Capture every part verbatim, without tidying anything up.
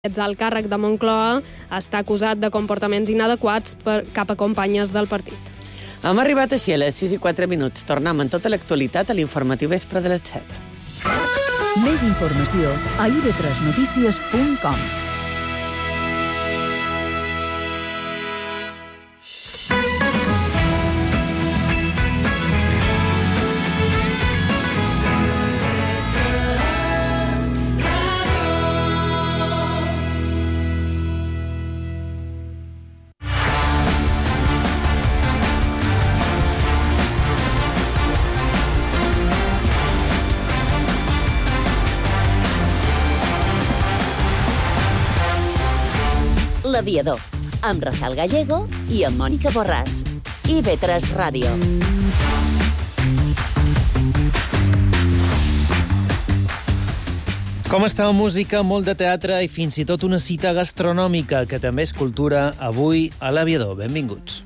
al càrrec de Moncloa està acusat de comportaments inadequats per, cap a companyes del partit. Hem arribat així a les sis i quatre minuts. Tornem amb tota l'actualitat a l'informatiu vespre de les set. Més informació a i ve tres notícies punt com. L'Aviador, amb Rafael Gallego i amb Mònica Borràs. i ve tres Ràdio. Com està la música, molt de teatre i fins i tot una cita gastronòmica, que també és cultura, avui a l'Aviador. Benvinguts.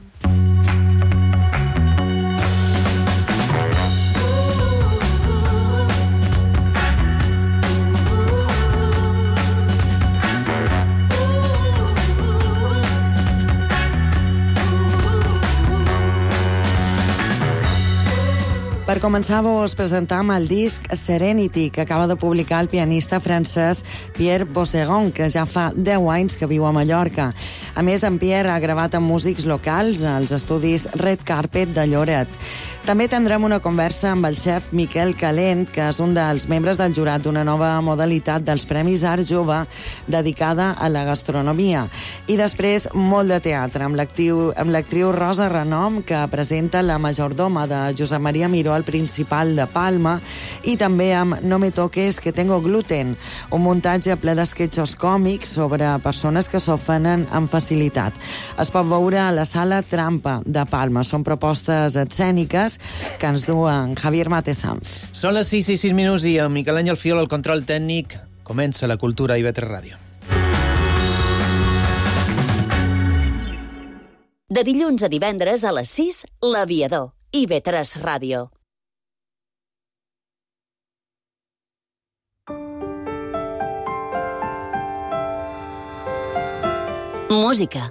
Per començar, vos presentam el disc Serenity, que acaba de publicar el pianista francès Pierre Boussegon, que ja fa deu anys que viu a Mallorca. A més, en Pierre ha gravat amb músics locals als estudis Red Carpet de Lloret. També tindrem una conversa amb el xef Miquel Calent, que és un dels membres del jurat d'una nova modalitat dels Premis Art Jove dedicada a la gastronomia. I després, molt de teatre, amb l'actriu amb l'actriu Rosa Renom, que presenta La majordoma de Josep Maria Miró al Principal de Palma, i també amb No me toques que tengo gluten, un muntatge ple d'esquetxos còmics sobre persones que s'ofenen amb facilitat. Es pot veure a la Sala Trampa de Palma. Són propostes escèniques que ens duen Javier Matesam. Són les sis i sis minuts i amb Miquel Àngel Fiol al control tècnic comença la cultura a i ve tres Ràdio. De dilluns a divendres a les sis, l'Aviador, i ve tres Ràdio. Música.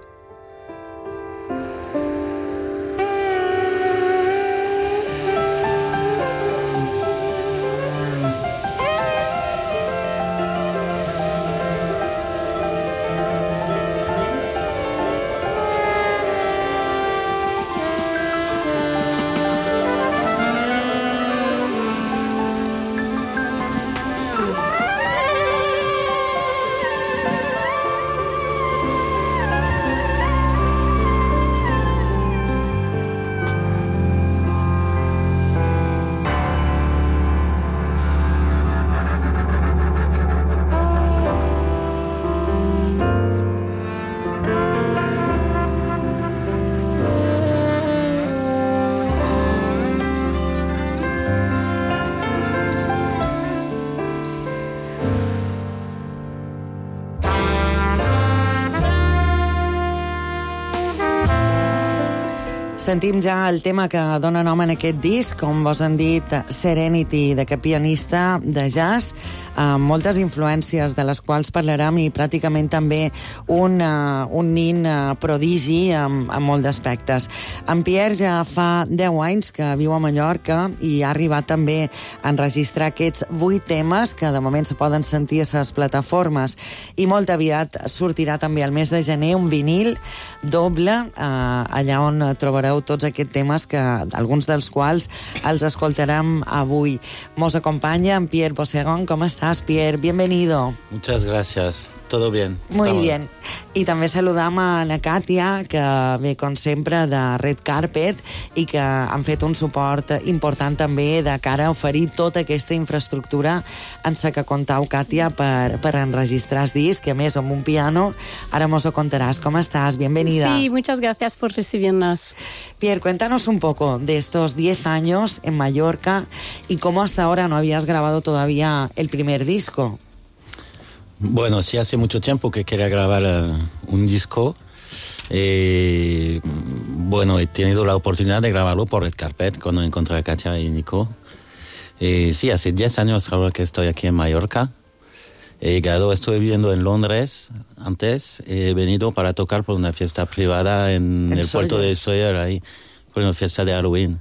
Sentim ja el tema que dona nom en aquest disc, com vos han dit, Serenity, d'aquest pianista de jazz, amb moltes influències de les quals parlarem, i pràcticament també un, uh, un nin uh, prodigi amb, amb molt d'aspectes. En Pierre ja fa deu anys que viu a Mallorca i ha arribat també a enregistrar aquests vuit temes que de moment se poden sentir a les plataformes, i molt aviat sortirà també al mes de gener un vinil doble, uh, allà on trobareu tots aquests temes, que alguns dels quals els escoltarem avui. Mos acompaña en Pierre Boussegon. ¿Cómo estás, Pierre? Bienvenido. Muchas gracias. Todo bien. Muy Estamos bien. I també saludam a la Katia, que ve, com sempre, de Red Carpet, i que han fet un suport important també de cara a oferir tota aquesta infraestructura en la que contau, Katia, per, per enregistrar el disc, que a més amb un piano. Ara mos ho contaràs. ¿Cómo estás? Bienvenida. Sí, muchas gracias por recibirnos. Pierre, cuéntanos un poco de estos diez años en Mallorca y cómo hasta ahora no habías grabado todavía el primer disco. Bueno, sí, hace mucho tiempo que quería grabar uh, un disco. Eh, bueno, he tenido la oportunidad de grabarlo por Red Carpet cuando encontré a Katia y Nico. Eh, sí, hace diez años ahora que estoy aquí en Mallorca. He llegado, estuve viviendo en Londres antes, he venido para tocar por una fiesta privada en el, el puerto de Sawyer, ahí, por una fiesta de Halloween.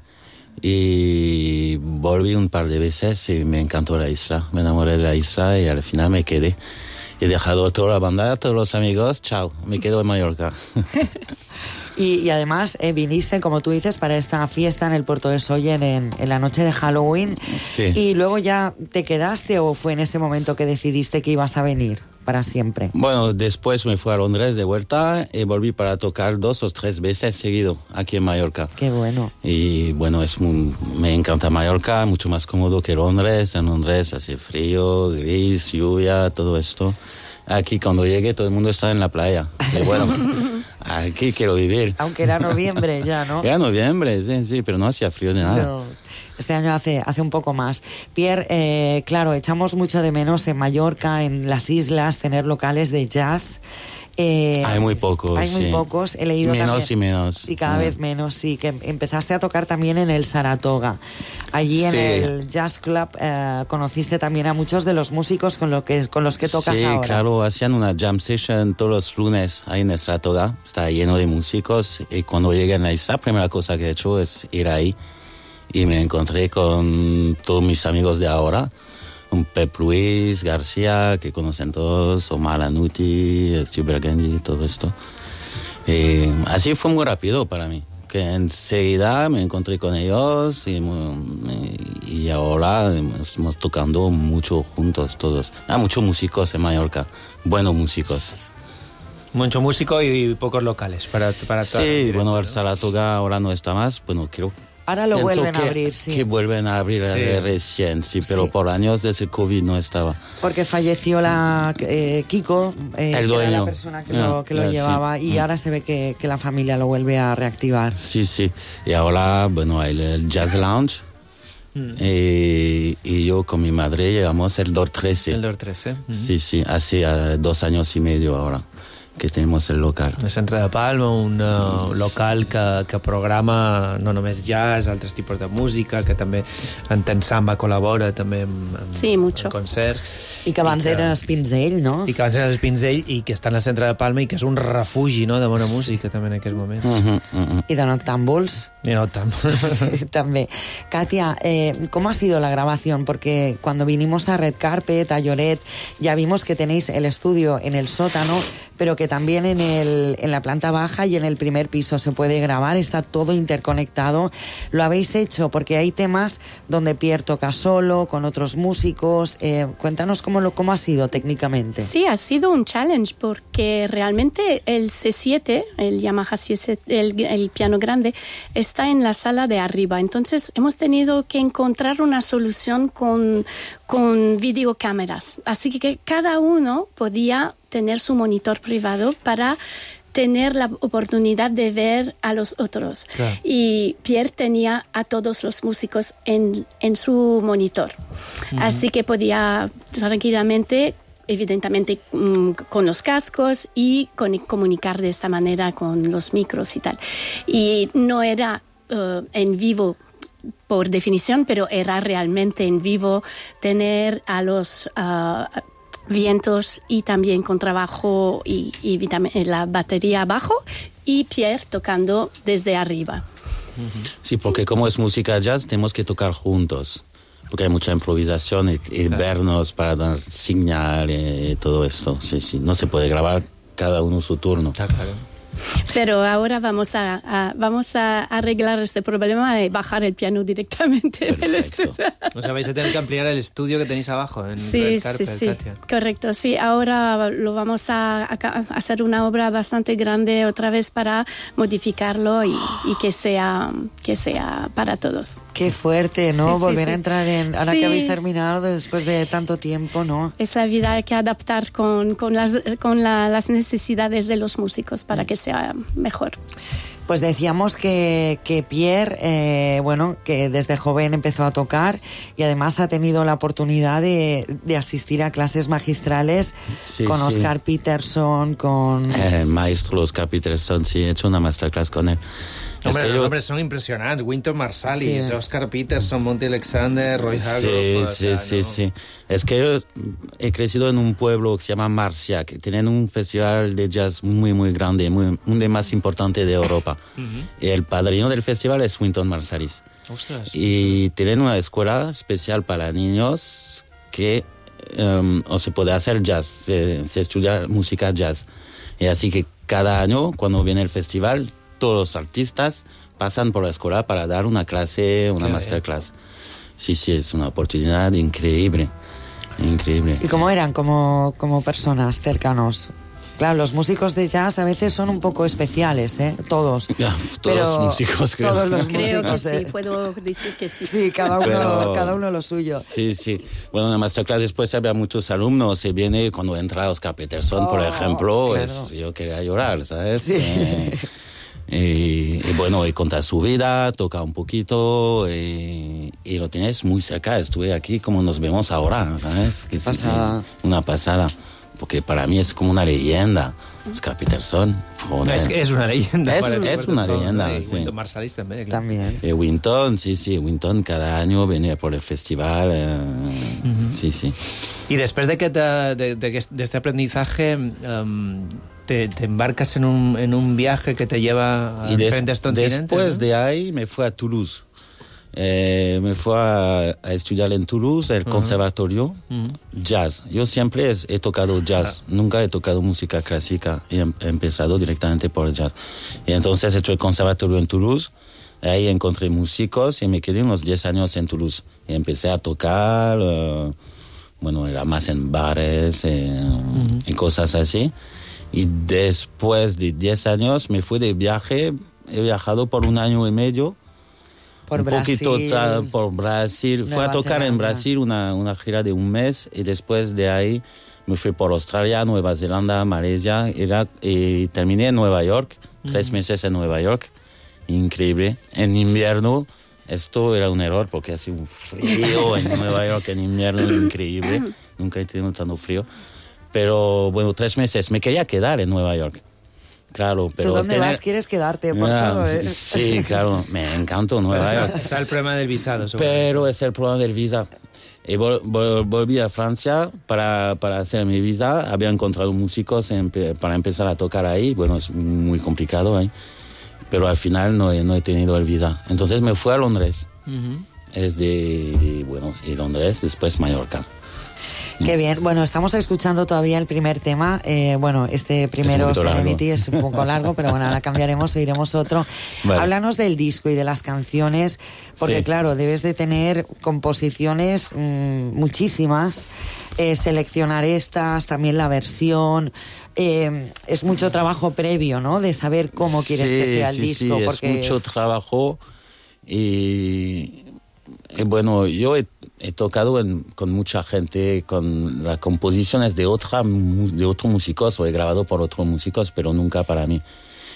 Y volví un par de veces y me encantó la isla, me enamoré de la isla y al final me quedé. He dejado toda la banda, todos los amigos, chao, me quedo en Mallorca. Y, y además eh, viniste, como tú dices, para esta fiesta en el puerto de Sóller en, en la noche de Halloween. Sí. ¿Y luego ya te quedaste o fue en ese momento que decidiste que ibas a venir para siempre? Bueno, después me fui a Londres de vuelta y volví para tocar dos o tres veces seguido aquí en Mallorca. Qué bueno. Y bueno, es muy, me encanta Mallorca, mucho más cómodo que Londres. En Londres hace frío, gris, lluvia, todo esto. Aquí cuando llegue todo el mundo está en la playa. Y bueno, aquí quiero vivir. Aunque era noviembre ya, ¿no? Era noviembre, sí, sí, pero no hacía frío ni nada. No. Este año hace, hace un poco más. Pierre, eh, claro, echamos mucho de menos en Mallorca, en las islas, tener locales de jazz. Eh, hay muy pocos, Hay muy sí. pocos. He leído menos también, y menos. Y cada mm. vez menos, sí. Que empezaste a tocar también en el Saratoga. Allí en Sí. el Jazz Club eh, conociste también a muchos de los músicos con, lo que, con los que tocas sí, ahora. Sí, claro, hacían una jam session todos los lunes ahí en el Saratoga. Está lleno de músicos y cuando llegué a la isla, la primera cosa que he hecho es ir ahí y me encontré con todos mis amigos de ahora. Un Pep Luis García, que conocen todos, Omar Anuti, Steve Burgundy, todo esto. Y así fue muy rápido para mí, que enseguida me encontré con ellos y, y ahora estamos tocando mucho juntos todos. Hay muchos músicos en Mallorca, buenos músicos. Mucho músico y pocos locales para, para Sí, directo, bueno, ¿no? el Saratoga ahora no está más, bueno, quiero... Ahora lo Pienso vuelven que, a abrir, sí. Que vuelven a abrir Sí. recién, sí, pero Sí. por años desde el COVID no estaba. Porque falleció la eh, Kiko, eh, El que era la dueño. persona que Ya, lo, que lo ya, sí. llevaba, y Mm. ahora se ve que, que la familia lo vuelve a reactivar. Sí, sí. Y ahora, bueno, hay el Jazz Lounge. Mm. Y, y yo con mi madre llevamos el D O R trece. El dos trece. Mm. Sí, sí, hace uh, dos años y medio ahora que tenemos el local. El Centre de Palma, un uh, local que, que programa no només jazz, altres tipus de música, que també en Ten Samba col·labora també amb, amb, Sí, mucho. amb concerts. I que abans I que- era Espinzell, no? I que abans era l'Espinzell i que està en el Centre de Palma i que és un refugi, no?, de bona música també en aquests moments. Ujú, ujú. Y de noctámbuls. I no tant. Sí, también. Katia, eh, ¿cómo ha sido la grabación? Porque cuando vinimos a Red Carpet, a Lloret, ya vimos que tenéis el estudio en el sótano, pero que también en, el, en la planta baja y en el primer piso se puede grabar, está todo interconectado. ¿Lo habéis hecho? Porque hay temas donde Pierre toca solo, con otros músicos. Eh, cuéntanos cómo, lo, cómo ha sido técnicamente. Sí, ha sido un challenge porque realmente el C siete, el Yamaha C siete, el, el piano grande, está en la sala de arriba. Entonces hemos tenido que encontrar una solución con, con videocámaras. Así que cada uno podía tener su monitor privado para tener la oportunidad de ver a los otros. Claro. Y Pierre tenía a todos los músicos en, en su monitor. Uh-huh. Así que podía tranquilamente, evidentemente mmm, con los cascos y con, comunicar de esta manera con los micros y tal. Y no era uh, en vivo por definición, pero era realmente en vivo tener a los... Uh, vientos y también con trabajo y, y la batería abajo y Pierre tocando desde arriba. Sí, porque como es música jazz tenemos que tocar juntos, porque hay mucha improvisación y, y claro. vernos para dar señal y todo esto. Sí, sí, no se puede grabar cada uno su turno. Está claro. Pero ahora vamos a, a vamos a arreglar este problema y bajar el piano directamente Perfecto. del estudio. O sea, vais a tener que ampliar el estudio que tenéis abajo en sí, Red Carpet, sí, sí, Katia. correcto. Sí, ahora lo vamos a, a, a hacer una obra bastante grande otra vez para modificarlo y, y que sea que sea para todos. Qué fuerte, ¿no? Sí, sí, Volver sí. a entrar en... Ahora Sí. que habéis terminado después de tanto tiempo, ¿no? Es la vida, hay que adaptar con, con, las, con la, las necesidades de los músicos para que sea mejor. Pues decíamos que, que Pierre, eh, bueno, que desde joven empezó a tocar y además ha tenido la oportunidad de, de asistir a clases magistrales sí, con sí. Oscar Peterson, con... El maestro Oscar Peterson, sí, he hecho una masterclass con él. Hombre, es que los yo... nombres son impresionantes. Wynton Marsalis, Sí. Oscar Peterson, Monty Alexander, Roy Sí, Hargrove. sí, o sea, sí, ¿no? sí. Es que yo he crecido en un pueblo que se llama Marcia, que tienen un festival de jazz muy, muy grande, muy, uno de más importantes de Europa. Uh-huh. Y el padrino del festival es Wynton Marsalis. Ostras. Y tienen una escuela especial para niños que um, o se puede hacer jazz, se, se estudia música jazz. Y así que cada año, cuando viene el festival, todos los artistas pasan por la escuela para dar una clase, una Qué masterclass. Sí, sí, es una oportunidad increíble, increíble. ¿Y cómo eran como, como personas cercanos? Claro, los músicos de jazz a veces son un poco especiales, ¿eh? Todos. Ya, todos Pero los músicos, creo. Todos los Creo que músicos. sí, de- puedo decir que sí. Sí, cada uno, Pero- cada uno lo suyo. Sí, sí. Bueno, en la masterclass después había muchos alumnos. Se viene cuando entra Oscar Peterson, por Oh, ejemplo, claro. es, yo quería llorar, ¿sabes? Sí. Eh, y, y bueno, y contar su vida, toca un poquito y, y lo tienes muy cerca. Estuve aquí como nos vemos ahora, ¿sabes? Que sí, Pasada. una pasada. Porque para mí es como una leyenda. Oscar Peterson, joder. Es, es una leyenda. Es- para el es Roberto una Pablo, leyenda, ¿no? Y sí. Wynton Marsalis también, claro. También. Eh, Wynton, sí, sí, Wynton cada año venía por el festival. eh, Sí, sí. Y después de que te, de, de, que- de este aprendizaje, um, te, te embarcas en un, en un viaje que te lleva a Y des- diferentes continentes. después ¿no? de ahí me fui a Toulouse. Eh, me fui a, a estudiar en Toulouse, el conservatorio, jazz. Yo siempre es- he tocado jazz, nunca he tocado música clásica. He, em- he empezado directamente por el jazz. Y entonces he hecho el conservatorio en Toulouse. Ahí encontré músicos y me quedé unos diez años en Toulouse. Y empecé a tocar, eh, bueno, era más en bares eh, y cosas así. Y después de diez años me fui de viaje. He viajado por un año y medio. Por un Brasil. poquito tra- por Brasil. Fui Nueva a tocar en Zelanda. Brasil una, una gira de un mes y después de ahí me fui por Australia, Nueva Zelanda, Malasia, Irak y terminé en Nueva York, tres meses en Nueva York. Increíble. En invierno, esto era un error porque hace un frío en Nueva York en invierno increíble. Nunca he tenido tanto frío. Pero bueno, tres meses. Me quería quedar en Nueva York. Claro, pero ¿Tú dónde tener- vas? ¿Quieres quedarte? Por Ah, todo, ¿eh? sí, claro, me encantó Nueva York. Está el problema del visado. Pero es el problema del visa. Y vol- vol- volví a Francia para, para hacer mi visa. Había encontrado músicos empe- para empezar a tocar ahí. Bueno, es muy complicado ahí. Pero al final no he, no he tenido el visa. Entonces me fui a Londres. Es de, bueno, y Londres, después Mallorca. Qué bien. Bueno, estamos escuchando todavía el primer tema. Eh, bueno, este primero, poquito largo. Serenity, es un poco largo, pero bueno, ahora cambiaremos, oiremos otro. Vale. Háblanos del disco y de las canciones, porque Sí. claro, debes de tener composiciones mmm, muchísimas. Eh, seleccionar estas, también la versión. Eh, es mucho trabajo previo, ¿no? De saber cómo quieres Sí, que sea el sí, disco. sí, porque... es mucho trabajo y, y bueno, yo he, he tocado en- con mucha gente, con las composiciones de, otra, mu- de otros músicos, o he grabado por otros músicos, pero nunca para mí.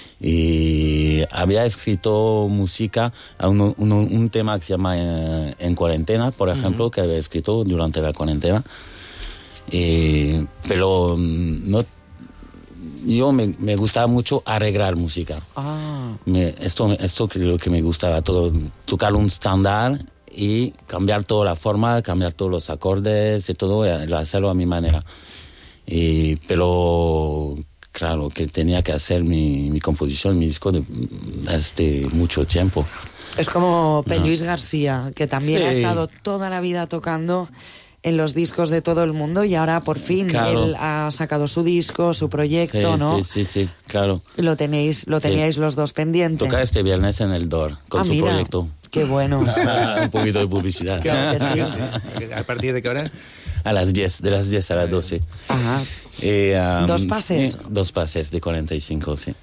Y había escrito música a un, un, un tema que se llama eh, En Cuarentena, por ejemplo, que había escrito durante la cuarentena. Y, pero mm, no, yo me, me gustaba mucho arreglar música. Ah, Me- esto, esto creo que me gustaba, todo, tocar un estándar y cambiar toda la forma, cambiar todos los acordes y todo, y hacerlo a mi manera. Y, pero claro, que tenía que hacer mi, mi composición, mi disco de- desde mucho tiempo. es como Luis García, que también Sí. ha estado toda la vida tocando en los discos de todo el mundo y ahora por fin Claro. él ha sacado su disco, su proyecto, Sí, ¿no? sí, sí, sí, claro. Lo tenéis, lo Sí. teníais los dos pendientes. Toca este viernes en el D O R con Ah, su mira, proyecto. qué bueno. Un poquito de publicidad. Claro que sí. ¿A partir de qué hora? A las diez, de las diez a las doce. Ajá. Y, um, ¿Dos pases? sí, dos pases de cuarenta y cinco, sí.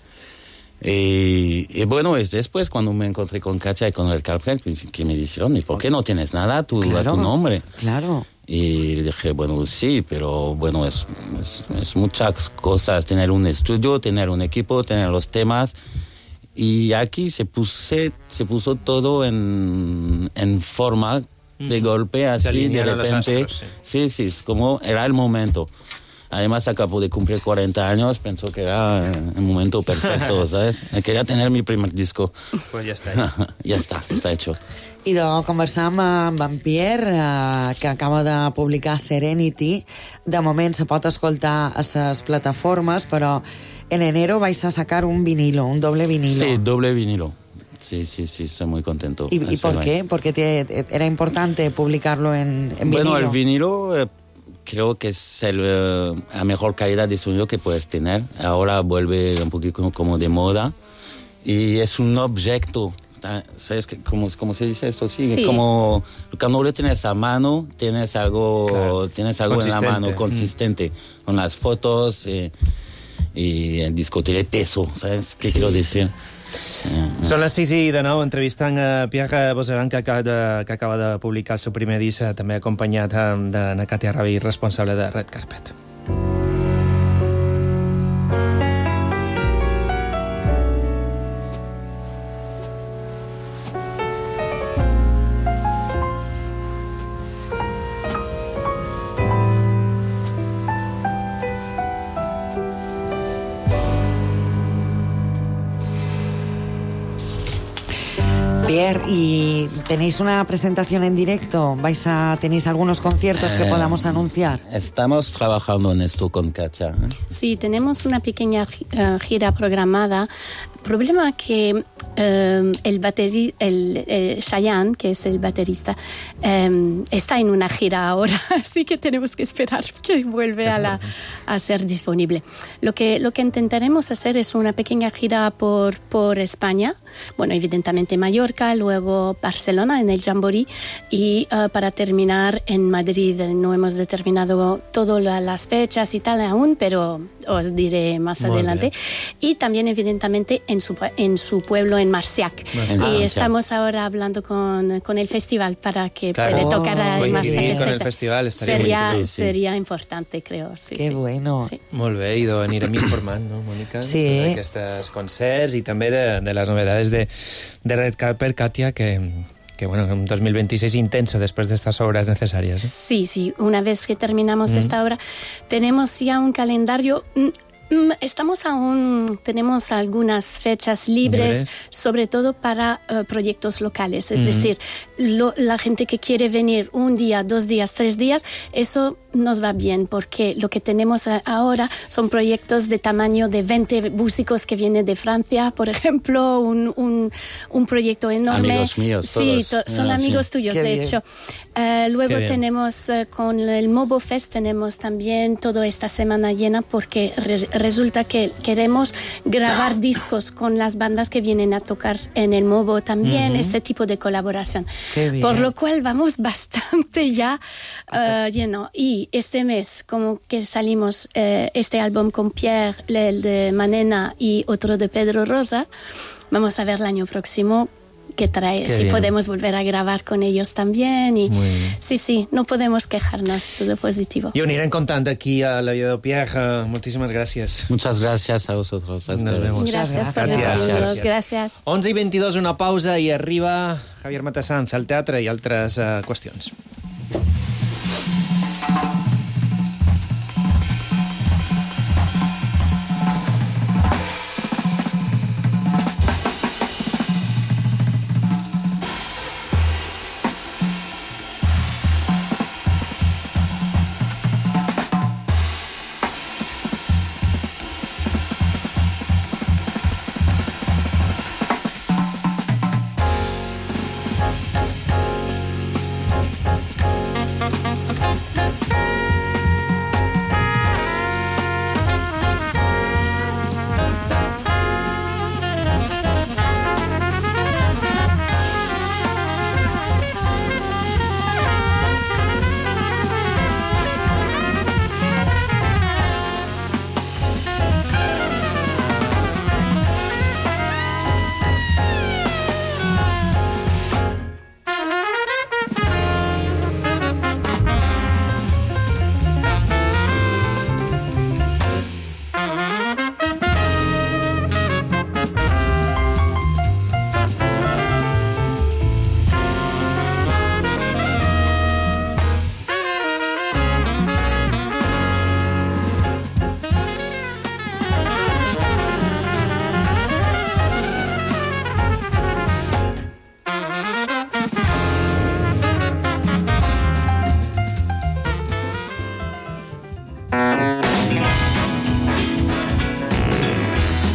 Y, y bueno, es después cuando me encontré con Katia y con el Carpenter, que me dijeron, ¿y por qué no tienes nada a tu, a Claro, tu nombre? claro. Y dije, bueno, sí, pero bueno, es, es, es muchas cosas, tener un estudio, tener un equipo, tener los temas. Y aquí se, puse, se puso todo en, en forma de golpe, así de repente. Astros, sí. sí, sí, es como era el momento. Además, acabo de cumplir cuarenta años, pensó que era el momento perfecto, ¿sabes? Quería tener mi primer disco. Pues ya está. ja està, està hecho. I de conversar amb en Pierre, eh, que acaba de publicar Serenity. De moment se pot escoltar a les plataformes, però en enero vais a sacar un vinilo, un doble vinilo. Sí, doble vinilo. Sí, sí, sí, estoy muy contento. ¿Y, ¿y por qué? Porque te, era importante publicarlo en, en vinilo. Bueno, el vinilo... Eh, creo que es el, uh, la mejor calidad de sonido que puedes tener. Ahora vuelve un poquito como de moda. Y es un objeto, ¿sabes cómo, cómo se dice esto? Sí, sí. Como cuando lo tienes a mano, tienes algo, claro. tienes algo en la mano consistente. Mm. Con las fotos eh, y el disco tiene peso, ¿sabes qué sí. quiero decir? Uh, Són les sis i de nou, entrevistant a Pierre Boisseron, que acaba de, que acaba de publicar el seu primer disc, també acompanyat de Katia Rabí, responsable de Red Carpet. Pierre, ¿y tenéis una presentación en directo? ¿Vais a tenéis algunos conciertos que eh, podamos anunciar? Estamos trabajando en esto con Katia. ¿eh? Sí, tenemos una pequeña uh, gira programada. Problema que uh, el bateri, el, el Cheyenne, que es el baterista, um, está en una gira ahora, así que tenemos que esperar que vuelva a, la, a ser disponible. Lo que lo que intentaremos hacer es una pequeña gira por por España, bueno, evidentemente Mallorca, luego Barcelona en el Jamboree y uh, para terminar en Madrid. No hemos determinado todas las fechas y tal aún, pero os diré más Muy adelante. Bien. Y también evidentemente en su, en su pueblo, en Marciac. Marciac. Y ah, estamos sí. ahora hablando con, con el festival para que claro. pueda tocar oh, en Marciac. Con el festival estaria sería, muy... sí, sí. sería importante, creo. Sí, que sí. bueno. Sí. Molt bé, i anirem informant, no, Mònica? Sí. D'aquests concerts i també de, de les novedades de, de Red Carpet, Katia, que... que bueno, un dos mil veintiséis intenso después de estas obras necesarias. ¿eh? Sí, sí, una vez que terminamos mm. esta obra, tenemos ya un calendario... Estamos aún, tenemos algunas fechas libres, ¿Libres? sobre todo para uh, proyectos locales. Es mm. decir, lo, la gente que quiere venir un día, dos días, tres días, eso nos va bien, porque lo que tenemos ahora son proyectos de tamaño de veinte músicos que vienen de Francia, por ejemplo, un, un, un proyecto enorme. Amigos míos, sí, todos. To, son ah, amigos sí. tuyos, Qué de bien. hecho. Uh, luego tenemos uh, con el Mobo Fest tenemos también toda esta semana llena porque re, resulta que queremos grabar discos con las bandas que vienen a tocar en el Mobo también, uh-huh. este tipo de colaboración. Por lo cual vamos bastante ya uh, lleno. Y este mes, como que salimos uh, este álbum con Pierre, el de Manena y otro de Pedro Rosa, vamos a ver el año próximo que trae, Qué si bien. podemos volver a grabar con ellos también y sí, sí, no podemos quejarnos, todo positivo. I ho anirem contant aquí a la vida de Pierre. Uh, moltíssimes gràcies. Muchas gracias a vosotros. Nos vemos. Gracias por los saludos, gracias. onze i veintidós, una pausa i arriba Javier Matassanz al teatre i altres uh, qüestions.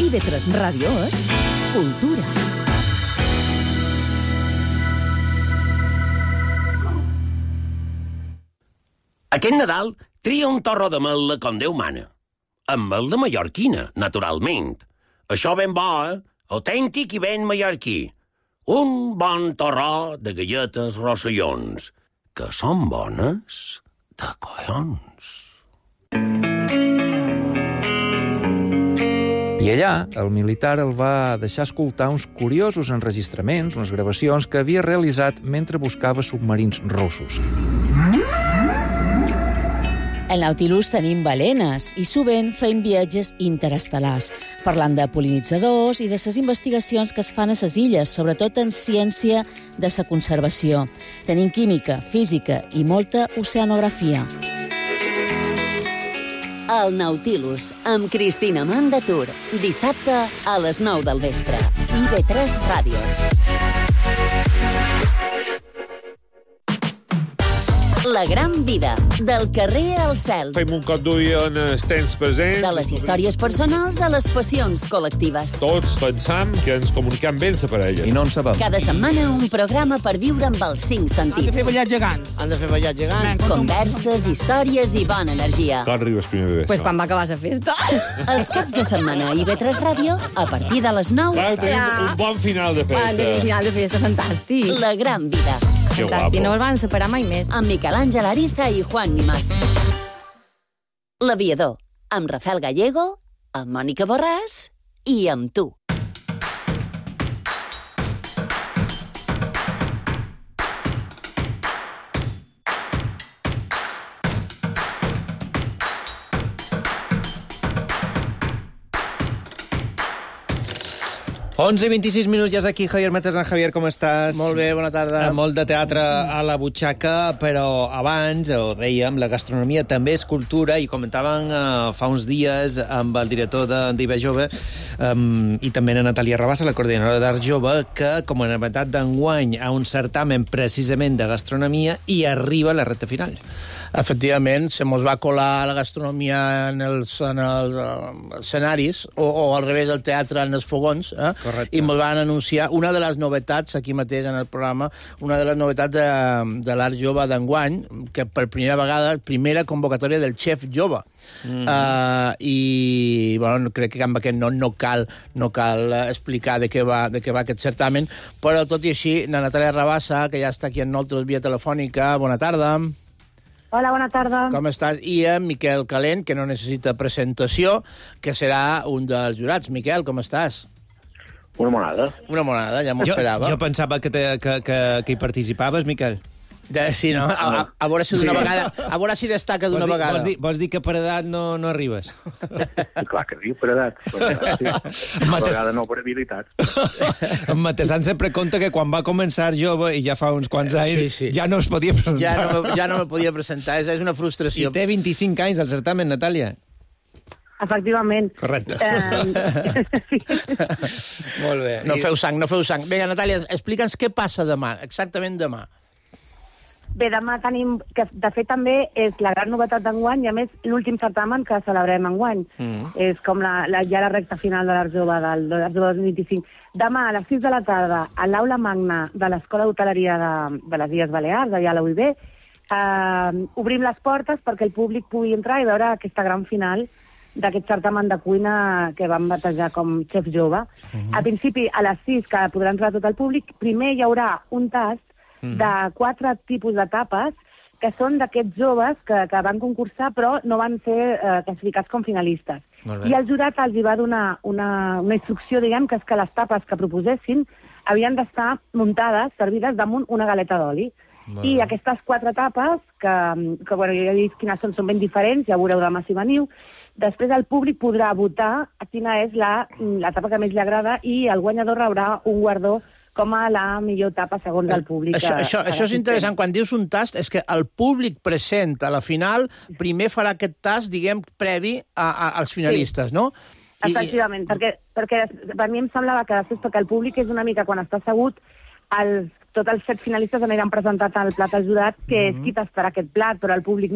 I B tres Ràdio és cultura. Aquest Nadal tria un torró de mel com Déu mana. Amb mel de mallorquina, naturalment. Això ben bo, eh? Autèntic i ben mallorquí. Un bon torró de galletes rossellons, que són bones de collons. I allà, el militar el va deixar escoltar uns curiosos enregistraments, unes gravacions que havia realitzat mentre buscava submarins russos. Al Nautilus tenim balenes i sovint fem viatges interestel·lars, parlant de pol·linitzadors i de les investigacions que es fan a les illes, sobretot en ciència de la conservació. Tenim química, física i molta oceanografia. El Nautilus, amb Cristina Mandatur. Dissabte a les nou del vespre. I B tres Ràdio. La gran vida, del carrer al cel. Fem un cop d'ull en els temps presents. De les històries personals a les passions col·lectives. Tots pensam que ens comuniquem bé amb la parella. I no en sabem. Cada setmana un programa per viure amb els cinc sentits. Han de fer ballar gegants. Han de fer ballar gegants. Converses, històries i bona energia. Quan arribes primer de Pues quan va acabar la festa. Els caps de setmana a I B tres Ràdio, a partir de les nou. Clar, tenim ja. un bon final de festa. Tenim un final de festa fantàstic. La gran vida. Que guapo. I no el van separar mai més. Amb Miquel Àngel Ariza i Juan Nimás. L'Aviador, amb Rafael Gallego, amb Mònica Borràs i amb tu. onze i vint-i-sis minuts, ja és aquí Javier Matesan. Javier, com estàs? Molt bé, bona tarda. Molt de teatre a la butxaca, però abans, ho dèiem, la gastronomia també és cultura, i comentàvem uh, fa uns dies amb el director d'I B Jove um, i també la Natàlia Rabassa, la coordinadora d'Art Jove, que com a novetat d'enguany a un certamen precisament de gastronomia i arriba a la recta final. Efectivament, se mos va colar la gastronomia en els, en els uh, escenaris, o, o al revés, el teatre en els fogons, eh? Correcte. I mos van anunciar una de les novetats, aquí mateix en el programa, una de les novetats de, de l'Art Jove d'enguany, que per primera vegada, primera convocatòria del Xef Jove. Mm-hmm. uh, I, bueno, crec que amb aquest nom no cal, no cal explicar de què va, de què va aquest certamen, però tot i així, la Natàlia Rabassa, que ja està aquí amb nosaltres via telefònica, bona tarda. Hola, bona tarda. Com estàs? I en Miquel Calent, que no necessita presentació, que serà un dels jurats. Miquel, com estàs? Una monada. Una monada, ja m'ho esperava. Jo pensava que, te, que, que, que hi participaves, Miquel. De, sí, no? A, a, a veure si d'una sí. vegada... A veure si destaca d'una vegada. Vols dir, vols dir que per edat no, no arribes? Sí, clar que sí, per edat. Per edat sí. A vegada no per habilitats. En Matesan sempre conta que quan va començar jove, i ja fa uns quants anys, sí, sí. ja no es podia presentar. Ja no, me, ja no me podia presentar, és, és una frustració. I té vint-i-cinc anys el certamen, Natàlia. Efectivament. Correcte. Um... sí. Molt bé. No feu sang, no feu sang. Vinga, Natàlia, explica'ns què passa demà, exactament demà. Bé, demà tenim, que de fet també és la gran novetat d'enguany i a més l'últim certamen que celebrem enguany. Mm. És com la, la, ja la recta final de l'Art Jove del de l'Art Jove dos mil vint-i-cinc. Demà a les sis de la tarda a l'Aula Magna de l'Escola d'Hoteleria de, de les Illes Balears, allà a la U I B, eh, obrim les portes perquè el públic pugui entrar i veure aquesta gran final d'aquest certamen de cuina que vam batejar com Xef Jove. Mm-hmm. A principi, a les sis, que podrà entrar tot el públic, primer hi haurà un tast mm-hmm. de quatre tipus de tapes que són d'aquests joves que, que van concursar però no van ser eh, classificats com finalistes. I el jurat els hi va donar una, una instrucció, diguem, que és que les tapes que proposessin havien d'estar muntades, servides damunt una galeta d'oli. I aquestes quatre tapes, que, que bueno, ja he dit quines són, són ben diferents, ja veureu demà si veniu, després el públic podrà votar a quina és la, la tapa que més li agrada i el guanyador rebrà un guardó com a la millor tapa segons el públic. Això, això, això és interessant. Quan dius un tast, és que el públic present a la final primer farà aquest tast, diguem, previ a, a, als finalistes, sí. No? I... Efectivament, perquè, perquè per mi em semblava que després, perquè el públic és una mica, quan està assegut, els, tots els set finalistes aniran presentat al plat al jurat, que mm-hmm. és qui tastarà aquest plat, però el públic no.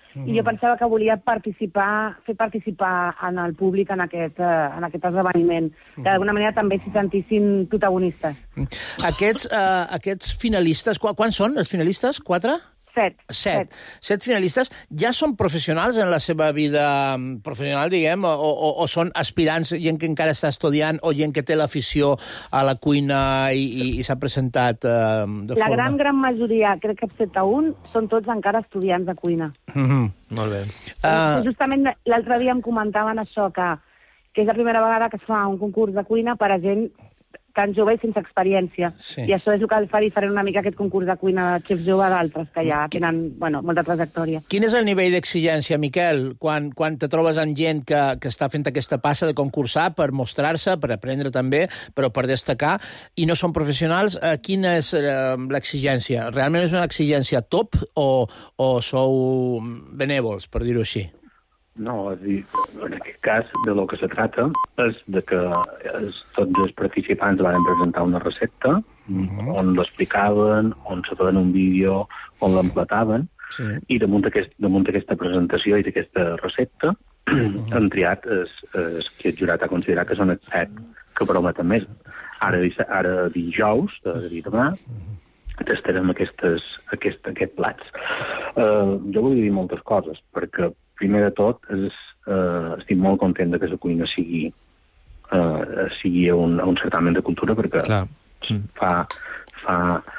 mm. i jo pensava que volia participar, fer participar en el públic en aquest, uh, en aquest esdeveniment, mm. que d'alguna manera també s'hi sentissin protagonistes. Mm. Aquests, uh, aquests finalistes, qu quants són els finalistes? Quatre? Set. Set. Set finalistes. Ja són professionals en la seva vida professional, diguem, o, o, o són aspirants, gent que encara està estudiant, o gent que té l'afició a la cuina i, i, i s'ha presentat uh, de la forma... La gran, gran majoria, crec que excepte un, són tots encara estudiants de cuina. Mm-hmm. Molt bé. Uh... Justament l'altre dia em comentaven això, que, que és la primera vegada que es fa un concurs de cuina per a gent tan jove i sense experiència. Sí. I això és el que fa diferent una mica aquest concurs de cuina de xefs jove d'altres, que ja tenen bueno, molta trajectòria. Quin és el nivell d'exigència, Miquel, quan, quan te trobes amb gent que, que està fent aquesta passa de concursar per mostrar-se, per aprendre també, però per destacar, i no són professionals, eh, quina és eh, l'exigència? Realment és una exigència top o, o sou benèvols, per dir-ho així? No, és dir, en aquest cas, de lo que se trata és de que es, tots els participants van presentar una recepta mm-hmm. on l'explicaven, on se feien un vídeo, on l'emplataven, sí. I damunt, aquest, damunt aquesta presentació i d'aquesta recepta mm-hmm. han triat es, es, que el jurat ha considerat que són els set que prometen més. Ara, ara dijous, és a dir, demà, tastarem aquestes, aquest, aquest plats. Uh, jo volia dir moltes coses, perquè primer de tot, és, uh, estic molt content que la cuina sigui, uh, sigui un, un certamen de cultura, perquè mm. fa, fa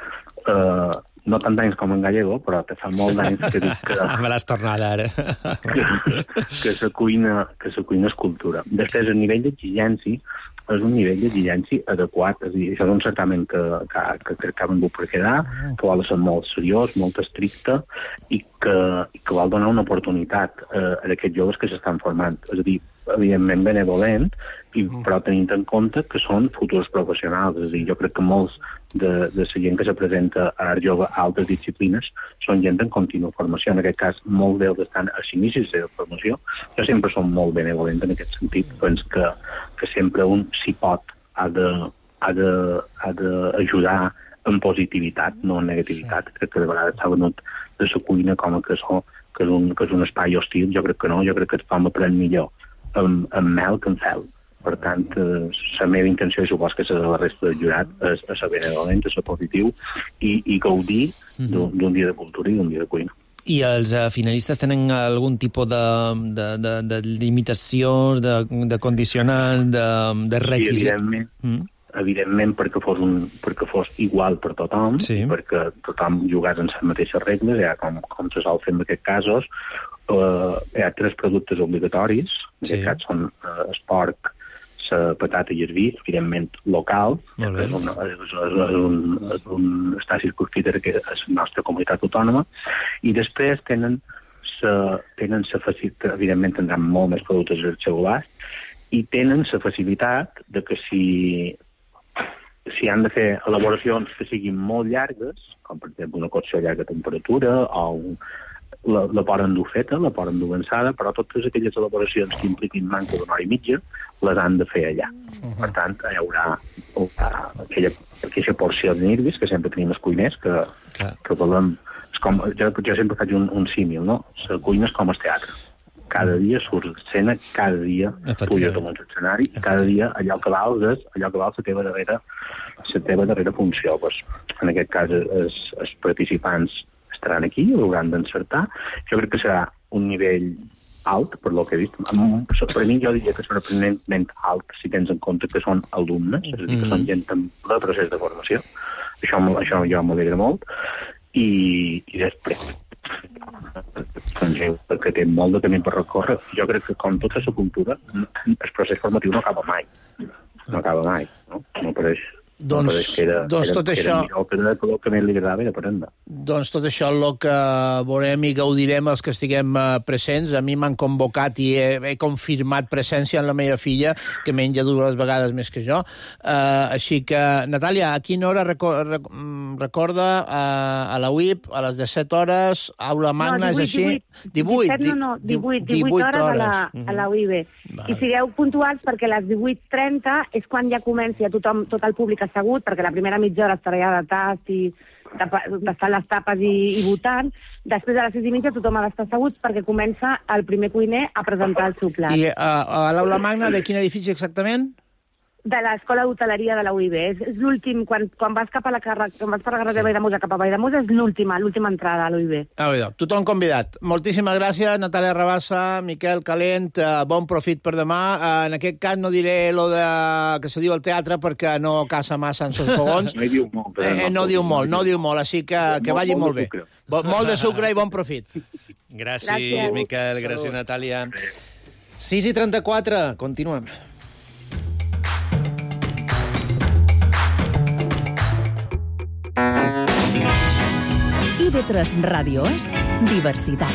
uh, no tant d'anys com en gallego, però te fa molt d'anys que dic que... Me l'has tornat ara. que, que, la cuina, que la cuina és cultura. Després, el nivell d'exigència és un nivell d'exigència adequat. És a dir, això és un certamen que, que, que crec que ha vengut per quedar, que vol ser molt seriós, molt estricte, i que, i que vol donar una oportunitat eh, a aquests joves que s'estan formant. És a dir, evidentment benevolent, i, però tenint en compte que són futurs professionals. És a dir, jo crec que molts de, de la gent que se presenta a Art Jove a altres disciplines són gent en contínua formació. En aquest cas, molts d'ells estan als inicis de la formació. Jo sempre som molt benevolent en aquest sentit. Penso que, que sempre un, si pot, ha de, ha de, ha d'ajudar en positivitat, no en negativitat. Crec que de vegades s'ha venut de la cuina com a que, so, que, és un, que és un espai hostil. Jo crec que no, jo crec que tothom aprèn millor amb, amb mel que amb fel. Per tant, eh, la meva intenció, i supos que la resta del jurat, és, és ser benevolent, és ser positiu i, i gaudir mm-hmm. d'un dia de cultura i d'un dia de cuina. I els uh, finalistes tenen algun tipus de, de, de, de limitacions, de, de condicionants, de, de requisits? Sí, evidentment. Mm. Evidentment, perquè fos, un, perquè fos igual per tothom, sí. perquè tothom jugàs en les mateixes regles, ja com, com se sol fer en aquests casos. Uh, hi ha tres productes obligatoris, en sí. aquest cas són uh, el porc, la patata i el vi, evidentment local, que és un, és, és un, és un, està circunscrit a la nostra comunitat autònoma, i després tenen la tenen facilitat, evidentment tindran molt més productes al seu abast, i tenen la facilitat de que si si han de fer elaboracions que siguin molt llargues, com per exemple una cocció a llarga temperatura, o un, la, la poden dur feta, la poden dur avançada, però totes aquelles elaboracions que impliquin manca d'una hora i mitja les han de fer allà. Uh-huh. Per tant, hi haurà aquella, aquella porció de nervis que sempre tenim els cuiners, que, uh-huh. que volem... Com, jo, jo sempre faig un, un símil, no? La cuina és com el teatre. Cada dia surts d'escena, cada dia puges a un escenari, cada dia allò que vals és allò que vals la teva darrera, la teva darrera funció. Pues, en aquest cas, els, els participants estaran aquí, hauran d'encertar. Jo crec que serà un nivell alt, per lo que he vist. Per mi jo diria que és sorprenentment alt si tens en compte que són alumnes, és a dir, que són gent en ple procés de formació. Això, això jo m'alegra molt. I, i després perquè té molt de camí per recórrer. Jo crec que, com tota la cultura, el procés formatiu no acaba mai. No acaba mai, no? No pareix... Doncs, no que era, doncs era, tot això... Era que era el que més li agradava era aprendre. Doncs tot això el que veurem i gaudirem els que estiguem presents. A mi m'han convocat i he, he confirmat presència en la meva filla, que menja dues vegades més que jo. Uh, així que, Natàlia, a quina hora record, recorda uh, a la U I P, a les disset hores, aula magna, no, divuit, és així? divuit, disset, no, no, divuit, divuit hores, hores. A, la, a la U I B. Vale. I sigueu puntuals perquè a les divuit trenta és quan ja comenci a tothom, tot el públic assegut, perquè la primera mitja hora estarà ja de tast i, tastant les tapes i, i votant. Després de les sis i mitja tothom ha d'estar assegut perquè comença el primer cuiner a presentar el seu plat. I a, a l'aula magna de quin edifici exactament? De l'Escola d'Hoteleria de la U I B. És, és l'últim, quan, quan vas cap a la carretera, quan vas per la carretera sí. Valldemossa cap a Valldemossa, és l'última, l'última entrada a l'U I B. Ah, bé, tothom convidat. Moltíssimes gràcies, Natàlia Rabassa, Miquel Calent, eh, bon profit per demà. Eh, en aquest cas no diré lo de que se diu al teatre perquè no caça massa en els fogons. No hi diu molt. Eh, no, no diu molt, no diu molt, així que, que vagi molt, molt bé. Bo, molt de sucre i bon profit. Gràcies, gràcies. Miquel, gràcies, Natàlia. sis i trenta-quatre, continuem. I V tres Ràdio és diversitat.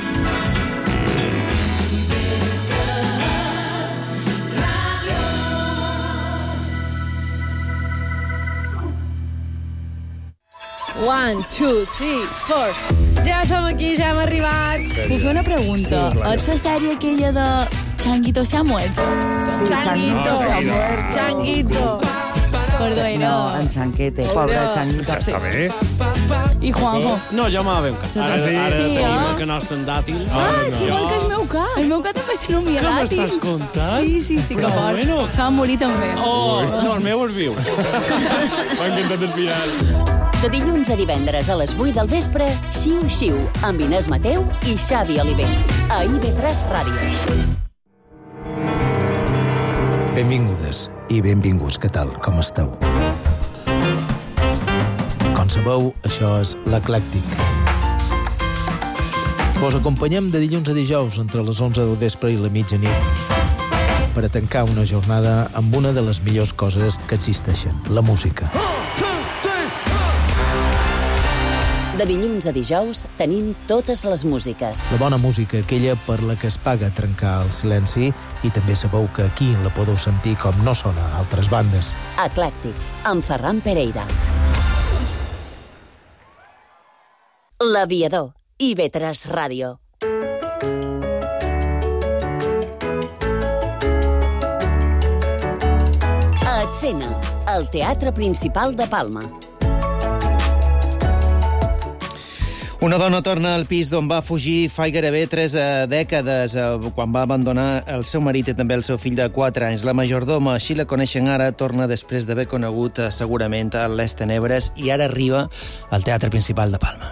One, two, three, four. Ja som aquí, ja hem arribat. Puc fer una pregunta? Sí, Ets la sèrie aquella de Changuito se ha muerto? Sí, Changuito se ha muerto. Changuito. Perdó, era... No, en Chanquete, pobre Changuito. Està bé. I Juanjo. No, ja m'ha ben cat. Ara sí, Ara sí, tenim eh? el canal estandàtil. Ah, igual que el meu cat. El meu cat també sent un Què miadàtil. m'estàs contant? Sí, sí, sí, Però que fort. bueno. Se va morir també. Oh, no, el meu és viu. M'ha encantat el final. De dilluns a divendres a les vuit del vespre, Xiu Xiu, amb Inés Mateu i Xavi Oliver. A I V tres Ràdio. Benvingudes i benvinguts, què tal, com esteu? Com sabeu, això és l'Eclèctic. Vos acompanyem de dilluns a dijous entre les onze del vespre i la mitjanit per a tancar una jornada amb una de les millors coses que existeixen, la música. De dilluns a dijous tenim totes les músiques. La bona música, aquella per la que es paga trencar el silenci, i també sabeu que aquí la podeu sentir com no sona a altres bandes. Eclèctic, amb Ferran Pereira. L'Aviador, I V tres Ràdio. A Escena, el Teatre Principal de Palma. Una dona torna al pis d'on va fugir fa gairebé tres eh, dècades, eh, quan va abandonar el seu marit i també el seu fill de quatre anys. La majordoma, així la coneixen ara, torna després d'haver conegut eh, segurament a les tenebres i ara arriba al Teatre Principal de Palma.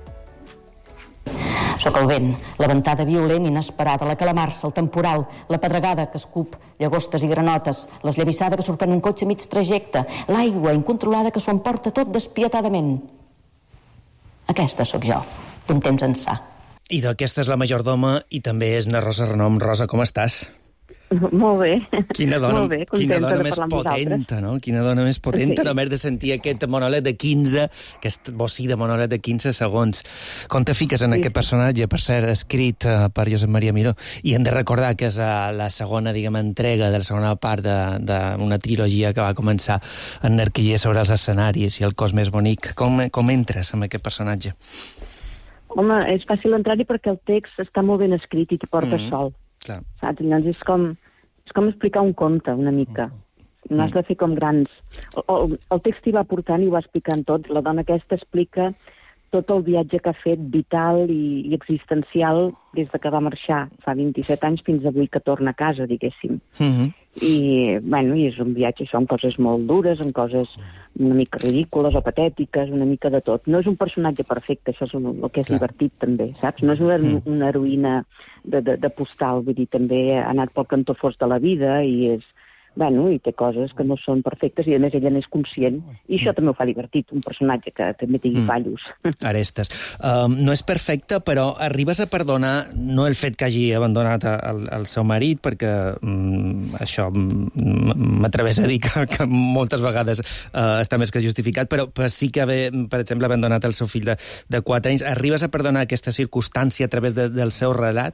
Soc el vent, la ventada violent inesperada, la calamarsa, el temporal, la pedregada que escup, llagostes i granotes, l'esllavissada que sorprèn un cotxe mig trajecte, l'aigua incontrolada que s'ho emporta tot despietadament. Aquesta sóc jo, d'un temps ençà. I d'aquesta és la majordoma i també és na Rosa Renom. Rosa, com estàs? Molt bé. Quina dona, Molt bé, quina contenta dona de més parlar amb potenta, vosaltres. no? Quina dona més potenta, Sí. només de sentir aquest monòleg de quinze, aquest bocí de monòleg de quinze segons. Com te fiques en Sí. aquest personatge, per ser escrit uh, per Josep Maria Miró? I hem de recordar que és uh, la segona, diguem, entrega de la segona part d'una trilogia que va començar en Nerquiller sobre els escenaris i el cos més bonic. Com, com entres en aquest personatge? Home, és fàcil entrar-hi perquè el text està molt ben escrit i t'hi porta Mhm. sol. Clar. Saps? Llavors és com, és com explicar un conte, una mica. No has de fer com grans... El, el, el text hi va portant i ho va explicant tot. La dona aquesta explica tot el viatge que ha fet, vital i, i existencial, des de que va marxar fa vint-i-set anys fins avui que torna a casa, diguéssim. Mm-hmm. I, bueno, i és un viatge, això, amb coses molt dures, amb coses una mica ridícules o patètiques, una mica de tot. No és un personatge perfecte, això és un, el que és Clar. divertit, també, saps? No és una, Mm. una heroïna de, de, de postal, vull dir, també ha anat pel cantó fos de la vida i és... Bueno, i té coses que no són perfectes i, a més, ella n'és conscient. I això també ho fa divertit, un personatge que també tingui Mm. fallos. Arestes. Um, no és perfecte, però arribes a perdonar no el fet que hagi abandonat el, el seu marit, perquè um, això mm, m'atreveix a dir que, que moltes vegades uh, està més que justificat, però, però sí que haver, per exemple, abandonat el seu fill de, de quatre anys. Arribes a perdonar aquesta circumstància a través de, del seu relat?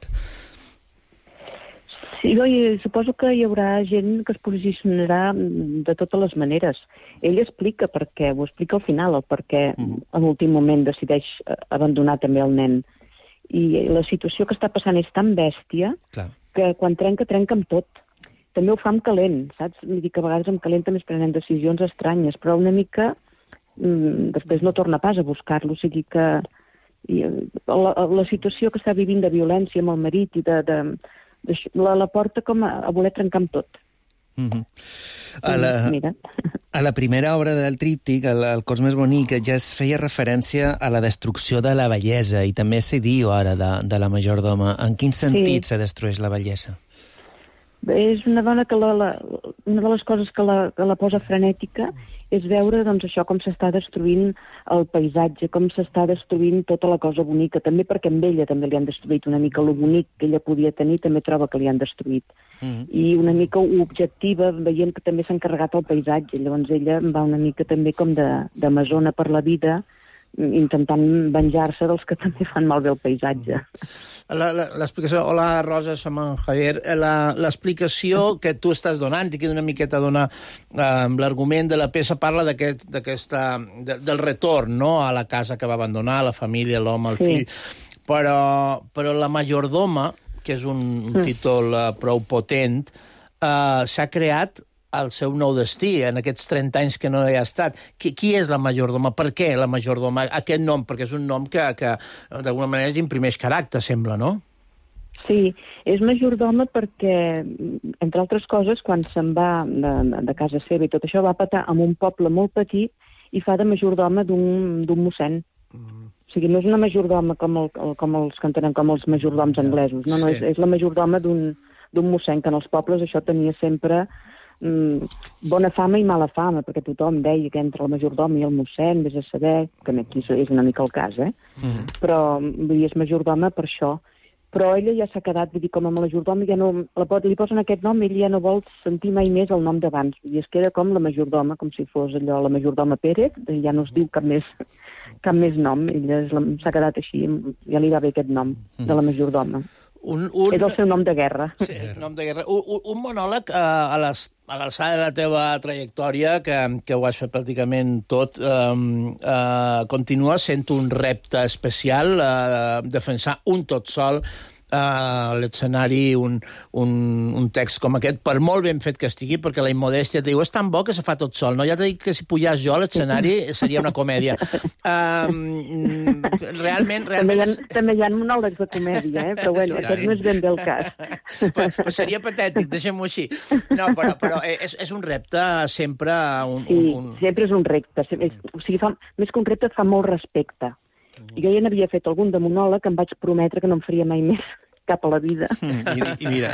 Sí, jo hi- suposo que hi haurà gent que es posicionarà de totes les maneres. Ell explica per què, ho explica al final, el per què a l'últim moment decideix eh, abandonar també el nen. I la situació que està passant és tan bèstia Clar. que quan trenca, trenca amb tot. També ho fa amb calent, saps? Vull dir que a vegades amb calent també es prenen decisions estranyes, però una mica mm, després no torna pas a buscar-lo, o sigui que i, la, la situació que està vivint de violència amb el marit i de, de, de, la, la porta com a, a voler trencar amb tot. Mm-hmm. A la, Mira. a la primera obra del tríptic, el, el cos més bonic, ja es feia referència a la destrucció de la bellesa, i també se diu ara de, de la majordoma. En quin sentit sí. se destrueix la bellesa? És una dona que la, la, una de les coses que la, que la posa frenètica és veure doncs, això com s'està destruint el paisatge, com s'està destruint tota la cosa bonica, també perquè amb ella també li han destruït una mica lo bonic que ella podia tenir, també troba que li han destruït. Mm-hmm. I una mica objectiva, veient que també s'ha encarregat el paisatge, llavors ella va una mica també com de, de masona per la vida, intentant venjar-se dels que també fan malbé el paisatge. L'explicació... Hola, Rosa, som en Javier. L'explicació que tu estàs donant, i que una miqueta dona eh, l'argument de la peça, parla d'aquest, d'aquesta, de, del retorn, no?, a la casa que va abandonar, la família, l'home, el fill. Sí. Però, però la majordoma, que és un, un títol eh, prou potent, eh, s'ha creat el seu nou destí, en aquests trenta anys que no hi ha estat. Qui, qui és la majordoma? Per què la majordoma? Aquest nom, perquè és un nom que, que d'alguna manera imprimeix caràcter, sembla, no? Sí, és majordoma perquè, entre altres coses, quan se'n va de, de casa seva i tot això, va patar en un poble molt petit i fa de majordoma d'un mossèn. Mm. O sigui, no és una majordoma com, el, com els que entenem com els majordoms anglesos, no, no, sí. és, és la majordoma d'un mossèn, que en els pobles això tenia sempre Mm, bona fama i mala fama, perquè tothom deia que entre el majordom i el mossèn, vés a saber, que aquí és una mica el cas, eh? Mm-hmm. Però vull dir, és majordoma per això. Però ella ja s'ha quedat, vull dir, com a majordoma, ja no, la pot, li posen aquest nom i ella ja no vol sentir mai més el nom d'abans. I es queda com la majordoma, com si fos allò, la majordoma Pérez, ja no es diu cap més, cap més nom. Ella s'ha quedat així, ja li va bé aquest nom, mm-hmm. de la majordoma. Un, un... És el seu nom de guerra. Sí, és el nom de guerra. Un, un, un monòleg eh, a les, a l'alçada de la teva trajectòria, que, que ho has fet pràcticament tot, eh, eh, continua sent un repte especial, eh, defensar un tot sol a l'escenari un, un, un text com aquest, per molt ben fet que estigui, perquè la immodèstia et diu, és tan bo que se fa tot sol, no? Ja t'he dit que si pujàs jo a l'escenari seria una comèdia. Um, realment... realment... També, hi ha, també hi ha monòlegs de comèdia, eh? Però bueno, aquest no és ben bé el cas. Però, però seria patètic, deixem-ho així. No, però, però és, és un repte sempre... Un, sí, un, un... sempre és un repte. O sigui, fa, més que un repte, fa molt respecte. Jo ja n'havia fet algun de monòleg que em vaig prometre que no em faria mai més cap a la vida. Mm, i, i mira,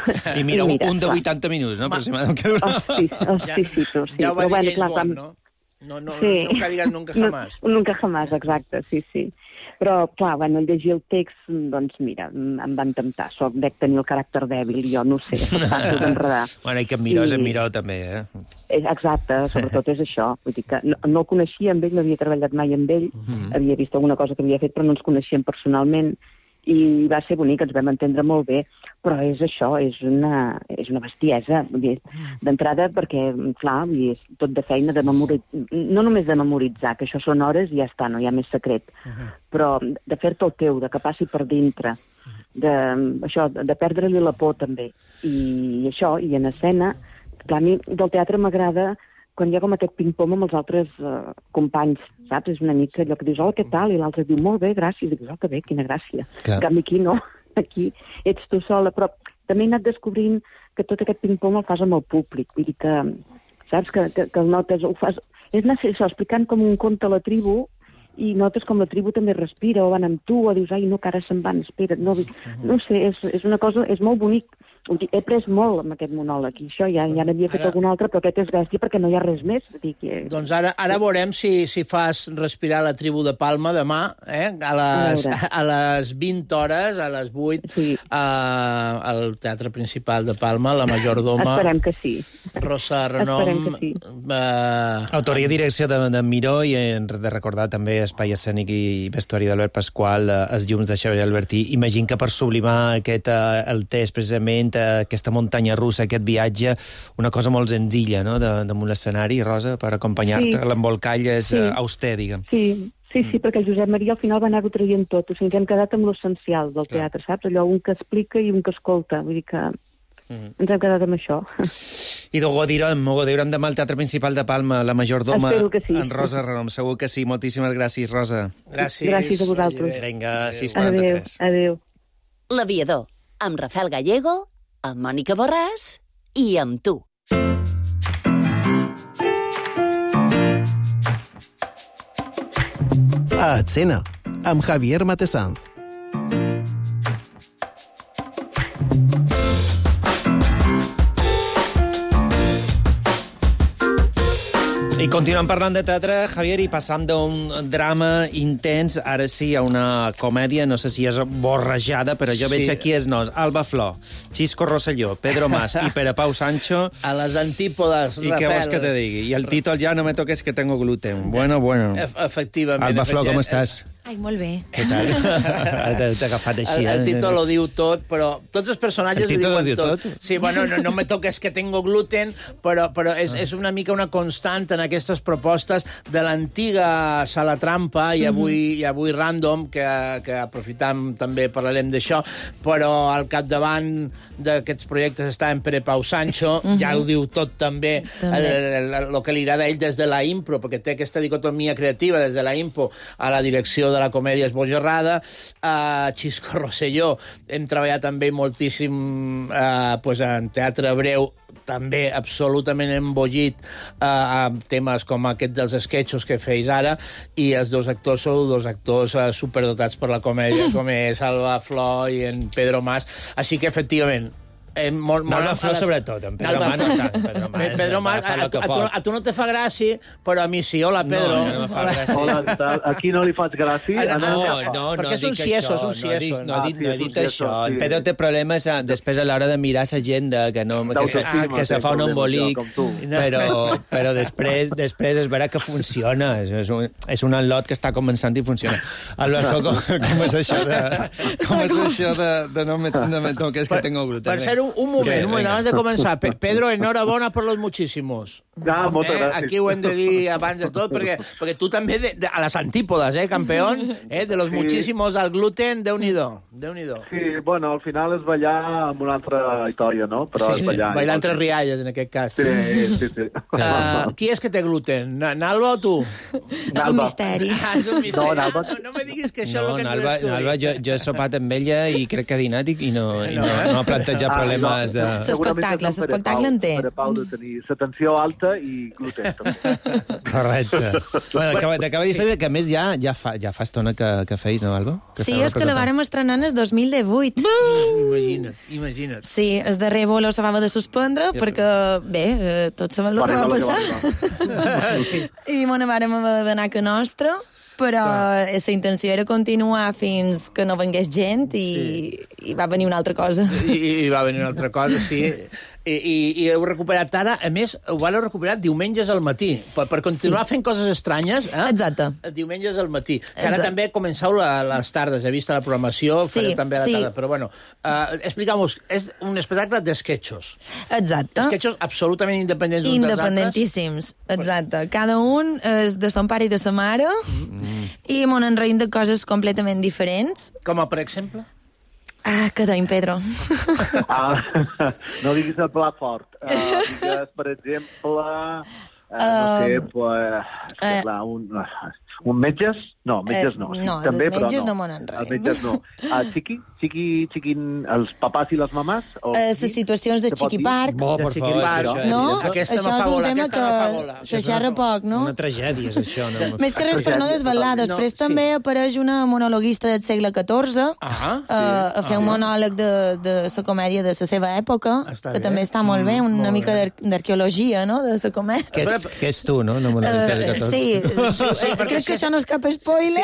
i mira, I mira un de vuitanta minuts, no? Aproximadament que dura. Hosti, hosti, sí, tu, sí. Ja ho va dir bueno, James clar, Bond, no? No, no, sí. Nunca digas nunca jamás. No, nunca jamás, exacte, sí, sí. Però, clar, bueno, llegir el text, doncs, mira, em van temptar. Soc, dec tenir el caràcter dèbil, jo no sé, és fàcil d'enredar. Bueno, i que en Miró és en Miró, també, eh? Exacte, sobretot és això. Vull dir que no, no el coneixia amb ell, no havia treballat mai amb ell, mm-hmm. havia vist alguna cosa que havia fet, però no ens coneixíem personalment, i va ser bonic, ens vam entendre molt bé, però és això, és una, és una bestiesa. D'entrada, perquè, clar, és tot de feina, de memoritzar, no només de memoritzar, que això són hores i ja està, no hi ha més secret, uh-huh. però de fer-te el teu, de que passi per dintre, de, això, de perdre-li la por, també. I això, i en escena, clar, a mi del teatre m'agrada quan hi ha com aquest ping-pong amb els altres uh, companys, saps? És una mica allò que dius, hola, què tal? I l'altre diu, molt bé, gràcies. I dius, oh, que bé, quina gràcia. Clar. En canvi, aquí no. Aquí ets tu sola. Però també he anat descobrint que tot aquest ping-pong el fas amb el públic. Vull dir que, saps? Que, que, que el notes, ho fas... És anar això, explicant com un conte a la tribu, i notes com la tribu també respira, o van amb tu, o dius, ai, no, que ara se'n van, espera't. No, no sé, és, és una cosa, és molt bonic. He après molt amb aquest monòleg, i això ja, ja n'havia fet ara... algun altre, però aquest és bèstia perquè no hi ha res més. Dir que... Doncs ara, ara veurem si, si fas respirar la tribu de Palma demà, eh? a, les, a, a les vint hores, a les vuit, sí. a, al Teatre Principal de Palma, la majordoma... Esperem que sí. Rosa Renom... Esperem que sí. Uh... Autoria i direcció de, de Miró, i de recordar també espai escènic i vestuari d'Albert Pasqual, els llums de Xavier Albertí. Imagino que per sublimar aquest, el test, precisament, aquesta muntanya russa, aquest viatge, una cosa molt senzilla, no?, damunt l'escenari, Rosa, per acompanyar-te. Sí. L'embolcall és sí. auster, diguem. Sí, sí, sí, mm. perquè el Josep Maria al final va anar-ho traient tot. O sigui, ens hem quedat amb l'essencial del teatre, saps? Allò, un que explica i un que escolta. Vull dir que Mm. Ens hem quedat amb això. I ho gaudirem, ho gaudirem demà al Teatre Principal de Palma, la majordoma Espero que sí. en Rosa Renom. Segur que sí. Moltíssimes gràcies, Rosa. Gràcies. Gràcies a vosaltres. Vinga, sis Adéu, quaranta-tres. adéu. L'aviador, amb Rafael Gallego, amb Mònica Borràs i amb tu. A Escena, amb Javier Matesanz. I continuem parlant de teatre, Javier, i passam d'un drama intens, ara sí, a una comèdia, no sé si és borrejada, però jo sí. veig aquí els noms. Alba Flor, Xisco Rosselló, Pedro Mas i Pere Pau Sancho. A les antípodes, I què vols que te digui? I el títol ja no me toques que tengo gluten. Bueno, bueno. E efectivament. Alba Flor, com estàs? Ai, molt bé. Què tal? T'he agafat així. El, el títol ho diu tot, però tots els personatges el títol ho diuen tot. tot. Sí, bueno, no, no me toques que tengo gluten, però, però és, és una mica una constant en aquestes propostes de l'antiga Sala Trampa, i avui, mm -hmm. i avui Random, que, que aprofitam també parlarem d'això, però al capdavant d'aquests projectes està en Pere Pau Sancho, mm -hmm. ja ho diu tot també, també. El, el, el, el que li agrada a ell des de la impro, perquè té aquesta dicotomia creativa des de la impro a la direcció de la comèdia esbojarrada. A Xisco Rosselló hem treballat també moltíssim eh, pues en teatre breu, també absolutament embogit eh, amb temes com aquest dels esquetxos que feis ara, i els dos actors sou dos actors eh, superdotats per la comèdia, com és Alba Flor i en Pedro Mas. Així que, efectivament, Eh, molt, molt Alba Flor, sobretot. En Pedro Mas no tant. Pedro Mas, Pedro Mas a, a, tu, a tu no te fa gràcia, però a mi sí. Hola, Pedro. No, no me fa gràcia. Hola, què tal? Aquí no li faig gràcia. No, no, no, perquè és un cieso, és un cieso. No, no, no he dit això. En Pedro té problemes a, després a l'hora de mirar l'agenda, que, no, que, se, que se fa un embolic, però, però després, després es verà que funciona. És un, és un enlot que està començant i funciona. Alba Flor, com, com és això de, com és això de, de no me, no me toques que tengo gluten? Per ser un, un moment, un moment, abans de començar. Pe Pedro, enhorabona per los muchísimos. Ah, moltes eh? gràcies. Aquí ho hem de dir abans de tot, perquè, perquè tu també de, de, a les antípodes, eh, campeón, eh, de los sí. muchísimos al gluten, Déu-n'hi-do. Déu-n'hi-do. Sí, bueno, al final és ballar amb una altra història, no? Però sí, és ballar. Ballar entre rialles, en aquest cas. Sí, sí, sí. Uh, qui és que té gluten? Nalba o tu? És un misteri. Ah, és un misteri. No, Nalba... Ah, no, no me diguis que això no, és el que Nalba, tu Nalba, jo, jo he sopat amb ella i crec que ha dinat i, i, no, i no, no ha plantejat ah, problemes de... L'espectacle, l'espectacle en té. Per Pau de tenir la tensió alta i gluten, també. Correcte. Bueno, d'acaba de saber que, a més, ja, ja, fa, ja fa estona que, que feis, no, Alba? Que sí, és que la vàrem estrenar en el dos mil divuit. Imagina't, imagina't. Sí, el darrer bolo s'havia de suspendre ja, perquè, bé, eh, tots sabem el que va passar. Sí. I me n'anàvem d'anar a que nostra, però la intenció era continuar fins que no vengués gent i, sí. i va venir una altra cosa. I, I va venir una altra cosa, sí. I, i, i heu recuperat ara, a més, ho heu recuperat diumenges al matí, per, per continuar sí. fent coses estranyes. Eh? Exacte. Diumenges al matí. Que ara Exacte. també comenceu la, les tardes, he vist la programació, sí, fareu també a la sí. tarda, però bueno, uh, expliqueu-nos, és un espectacle d'esquetxos. Exacte. Esquetxos absolutament independents uns dels altres. Independentíssims, exacte. Cada un és de son pare i de sa mare, mm. i m'ho han reït de coses completament diferents. Com a, per exemple? Ah, que doim, Pedro. Ah, no diguis el plat fort. Uh, digues, per exemple, uh, no sé, pues, uh, clar, un, un metges? No, metges no. Uh, no, també, els metges no, no m'ho res. Els metges no. Uh, xiqui? Xiqui, xiquin, els papàs i les mamàs? O uh, les situacions de Chiqui Park. Bo, per favor, Park. això, no? Aquesta això és un tema que se xerra poc, no? Una tragèdia, és això. No? Més que res per no desvelar. Després no, també sí. apareix una monologuista del segle catorze ah, uh, sí. a fer ah, un monòleg de, de la comèdia de la seva època, està que bé. també està molt bé, una molt mica d'arqueologia, no?, de la comèdia. Que és, que és tu, no? no uh, sí, sí, sí crec que això no és cap spoiler.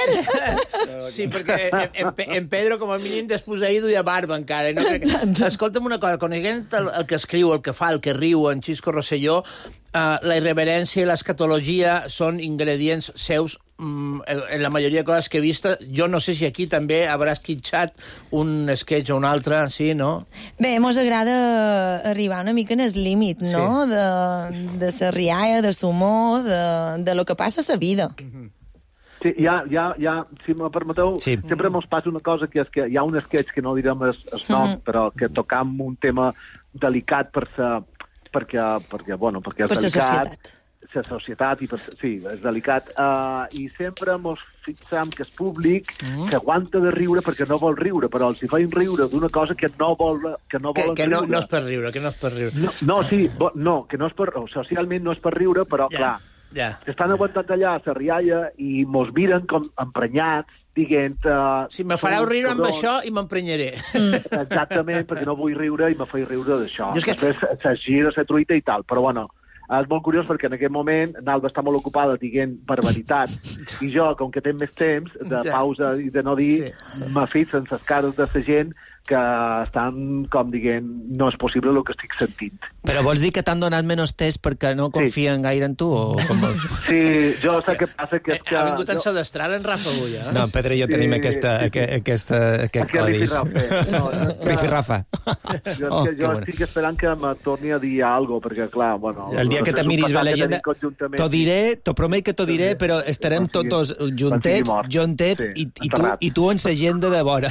Sí, perquè en, en Pedro, com a mínim, desposeïdo i a barba encara. No? Escolta'm una cosa, coneguent el, el que escriu, el que fa, el que riu, en Xisco Rosselló, uh, la irreverència i l'escatologia són ingredients seus mm, en la majoria de coses que he vist. Jo no sé si aquí també hauràs quitxat un sketch o un altre, sí, no? Bé, mos agrada arribar una mica en el límit, no? Sí. De, de la rialla, de l'humor, de, de lo que passa a la vida. Mm-hmm. Sí, hi ha, hi ha, hi ha, si me permeteu, sí. sempre mos passa una cosa, que és que hi ha un sketch, que no direm el, el nom, mm-hmm. però que tocam un tema delicat per sa, perquè, perquè, bueno, perquè és per delicat. La societat, i per, sí, és delicat. Uh, I sempre mos fixam que és públic, mm. que aguanta de riure perquè no vol riure, però els hi feim riure d'una cosa que no vol que no volen que, que no, riure. no és per riure, que no és per riure. No, no sí, bo, no, que no és per, socialment no és per riure, però, yeah. clar, Yeah. Estan aguantant allà a la rialla i mos miren com emprenyats, dient... Uh, si me fareu riure amb això i m'emprenyaré. Exactament, perquè no vull riure i me faig riure d'això. Jo és que... Després se gira, se truita i tal, però bueno, és molt curiós perquè en aquest moment Nalba està molt ocupada dient barbaritats i jo, com que tinc més temps de pausa i de no dir, sí. me fixo en les cares de la gent que estan, com dient, no és possible el que estic sentint. Però vols dir que t'han donat menys test perquè no confien sí. gaire en tu? O com vols? Sí, jo sé què passa, que és que... Ha vingut en Sodestral en Rafa avui, eh? No, en Pedro i jo sí. tenim aquesta, aquesta, aquest codis. No, Rifi-rafa. Jo, oh, jo estic esperant que me torni a dir alguna cosa, perquè, clar, bueno... El dia que te miris bé l'agenda, t'ho diré, t'ho promet que t'ho diré, però estarem tots juntets, juntets, i, i, tu, i tu en l'agenda de vora.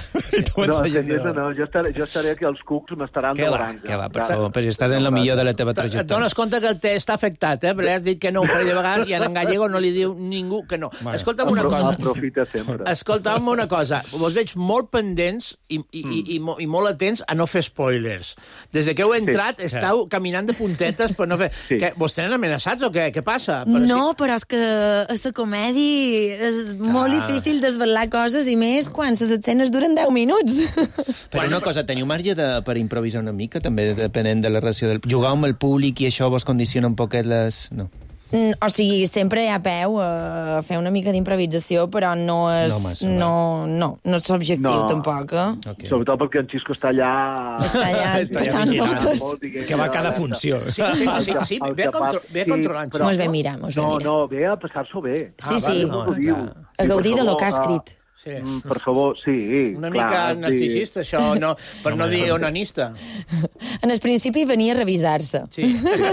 No, jo estaré, jo estaré que els cucs m'estaran devorant. Què va, per favor, però estàs en lo millor de la teva trajectòria. Et dones compte que el té està afectat, eh? Però has dit que no un parell de vegades i en gallego no li diu ningú que no. Bueno, escolta'm una cosa. Aprofita sempre. Escolta'm una cosa. Vos veig molt pendents i, i, mm. i, i, i molt atents a no fer spoilers. Des de que heu entrat, sí. estàu caminant de puntetes per no fer... Sí. Que, vos tenen amenaçats o què? Què passa? Però no, si... però és que a la comèdia és ah. molt difícil desvelar coses i més quan les escenes duren deu minuts. Però una cosa, teniu marge de, per improvisar una mica, també depenent de la relació del... Jugar amb el públic i això vos condiciona un poquet les... No. Mm, o sigui, sempre hi ha peu a fer una mica d'improvisació, però no és... No, massa, no, no, no és l'objectiu, no. tampoc, eh? Okay. Sobretot perquè en Xisco està allà... Està allà passant voltes. Que va a cada funció. Sí, sí, sí, sí. ve, a contro ve a controlar. Sí, mos ve mirar, mos ve no, mirar. No, ve a passar-s'ho bé. Sí, ah, sí. Vale, no, a gaudir de lo que ha escrit. Sí. Mm, per favor, sí. Una clar, mica narcisista, sí. això, no, per no, no dir onanista. En el principi venia a revisar-se. Sí.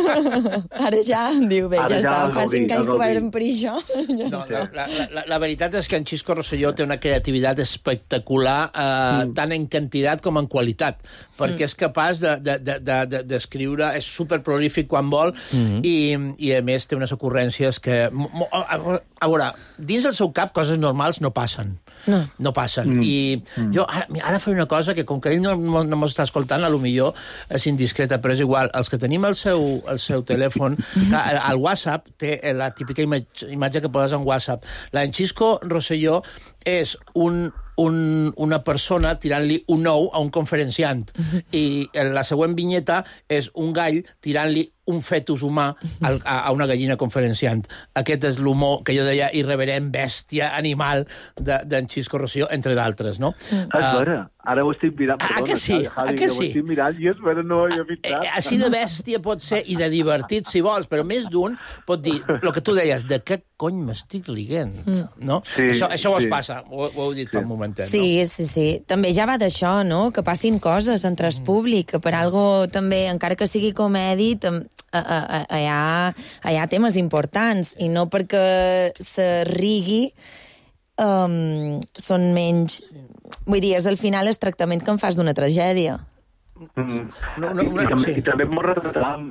Ara ja diu, bé, Ara ja, ja està, fa cinc anys que ho veiem per això. No, no, la, la, la veritat és que en Xisco Rosselló té una creativitat espectacular, eh, mm. tant en quantitat com en qualitat, perquè mm. és capaç d'escriure, de, de, de, és superprolífic quan vol, mm. i, i a més té unes ocurrències que... A, a, a veure, dins del seu cap coses normals no passen. No. No passen. Mm. I mm. jo ara, ara faré una cosa que, com que ell no, no, no m'està escoltant, a lo millor és indiscreta, però és igual. Els que tenim el seu, el seu telèfon, el WhatsApp té la típica imatge, imatge que poses en WhatsApp. La en Xisco Rosselló és un... Un, una persona tirant-li un ou a un conferenciant i la següent vinyeta és un gall tirant-li un fetus humà al, a, a una gallina conferenciant. Aquest és l'humor que jo deia irreverent, bèstia, animal d'en de, Xisco Rosselló, entre d'altres, no? Mm. Uh, ara, ara ho estic mirant. Perdona, ah, que sí? Javi, ah, que ho sí? estic mirant i és vera, no hi he vist. Eh, així de bèstia pot ser i de divertit, si vols, però més d'un pot dir, el que tu deies, de què cony m'estic riguent, mm. no? Sí, això això sí. vos passa, ho, ho heu dit sí. fa un momentet, sí, no? Sí, sí, també ja va d'això, no? Que passin coses entre el públic, que per algo també, encara que sigui comèdia, hi ha, hi ha temes importants, i no perquè se rigui um, són menys... Vull dir, és al final el tractament que em fas d'una tragèdia. Mm. No, no, no, I, sí. I també m'ho retratam.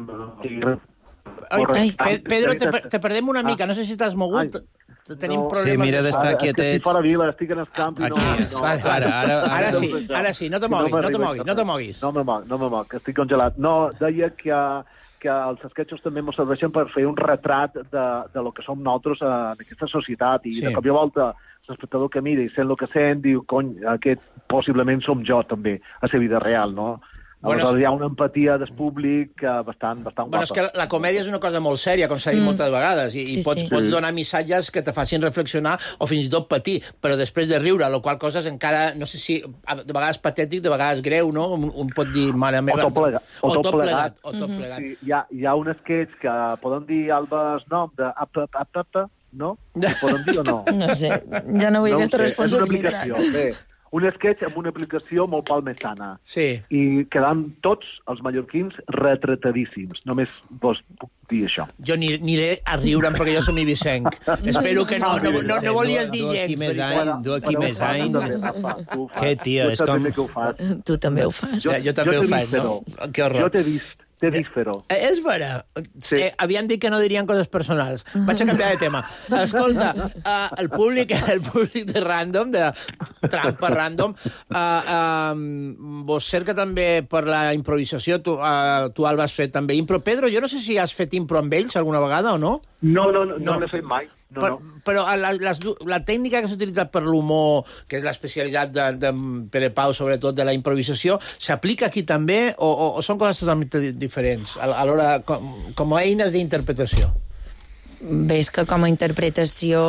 Ai, Pedro, te, te perdem una mica, no sé si t'has mogut... Ai. Tenim no, problemes. Sí, mira d'estar quietet. Estic fora vila, estic en el camp i no... Aquí, no, ara, ara, ara, ara sí, ara sí, no te moguis, no te moguis, no te moguis. No me moc, no me moc, estic congelat. No, deia que, que els esquetxos també ens serveixen per fer un retrat de, de lo que som nosaltres en aquesta societat, i sí. de cop i volta l'espectador que mira i sent el que sent, diu, cony, aquest possiblement som jo també, a la vida real, no? Bueno, aleshores hi ha una empatia del públic bastant, bastant bueno, guapa. És que la comèdia és una cosa molt sèria, com s'ha dit mm. moltes vegades, i, sí, i pots, sí. pots donar missatges que te facin reflexionar o fins i tot patir, però després de riure, la qual cosa és encara, no sé si, de vegades patètic, de vegades greu, no? Un, un pot dir, mare meva... O tot plegat. O, o tot plegat. O tot plegat. Sí, hi, ha, hi ha un sketch que poden dir Albes nom de ap, ap, ap, ap, no? Ho poden dir o no? No sé, jo no vull no aquesta responsabilitat. És una aplicació, bé. un sketch amb una aplicació molt palmesana. Sí. I quedant tots els mallorquins retratadíssims. Només vos puc dir això. Jo ni, aniré a riure'm perquè jo som ibicenc. Espero que no, no, no, no volies dir Du aquí més anys, du aquí més anys. Què, tio, és com... Tu també ho fas. Jo, jo també ho faig, no? Que horror. Jo t'he vist. T'he vist fer-ho. Eh, és vera. Sí. Eh, havien dit que no dirien coses personals. Vaig a canviar de tema. Escolta, uh, el públic el públic de Random, de Trampa Random, uh, uh, vos cerca també per la improvisació. Tu, uh, tu Alba, has fet també impro. Pedro, jo no sé si has fet impro amb ells alguna vegada o no? No, no, no, no, no l'he fet mai. No, per, no. Però la, la, la tècnica que s'ha utilitzat per l'humor, que és l'especialitat de, de Pere Pau, sobretot de la improvisació, s'aplica aquí també o, o, o són coses totalment diferents a, a l'hora com, com a eines d'interpretació? Ves que com a interpretació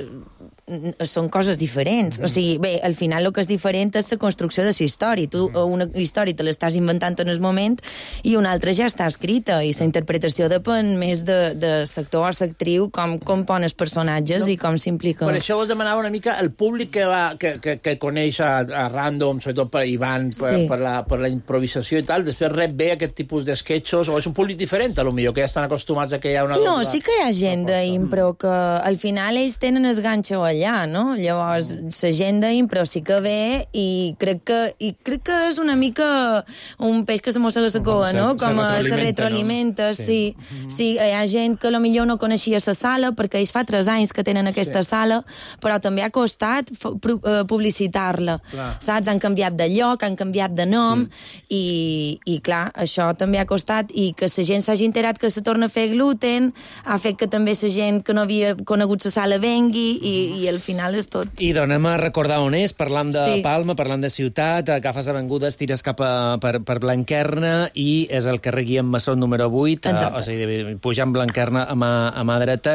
són coses diferents. Mm. O sigui, bé, al final el que és diferent és la construcció de la història. Tu mm. una història te l'estàs inventant en el moment i una altra ja està escrita i la interpretació depèn més de, de l'actor o l'actriu, com compon els personatges no. i com s'implica. Per això vos demanava una mica el públic que, va, que, que, que coneix a, a Random, sobretot per Ivan, per, sí. per, la, per la improvisació i tal, després rep bé aquest tipus d'esquetxos, o és un públic diferent, a lo millor, que ja estan acostumats a que hi ha una... No, doble... sí que hi ha gent d'impro que al final ells tenen el ganxo allà, no? Llavors, la gent d'impro sí que ve i crec que, i crec que és una mica un peix que se mossega la coa, no? Com se retroalimenta, no? sí. Sí. sí. Hi ha gent que potser no coneixia la sala, perquè ells fa tres anys que tenen aquesta sí. sala, però també ha costat publicitar-la. Clar. Saps? Han canviat de lloc, han canviat de nom, mm. i, i clar, això també ha costat, i que la gent s'hagi enterat que se torna a fer gluten, ha fet que també la gent que no havia conegut la sala vengui, i, i al final és tot. I donem a recordar on és, parlant de sí. Palma, parlant de ciutat, agafes avingudes, tires cap a, per, per Blanquerna, i és el carrer Guillem Massó número vuit, a, o sigui, pujant Blanquerna a mà, a mà dreta,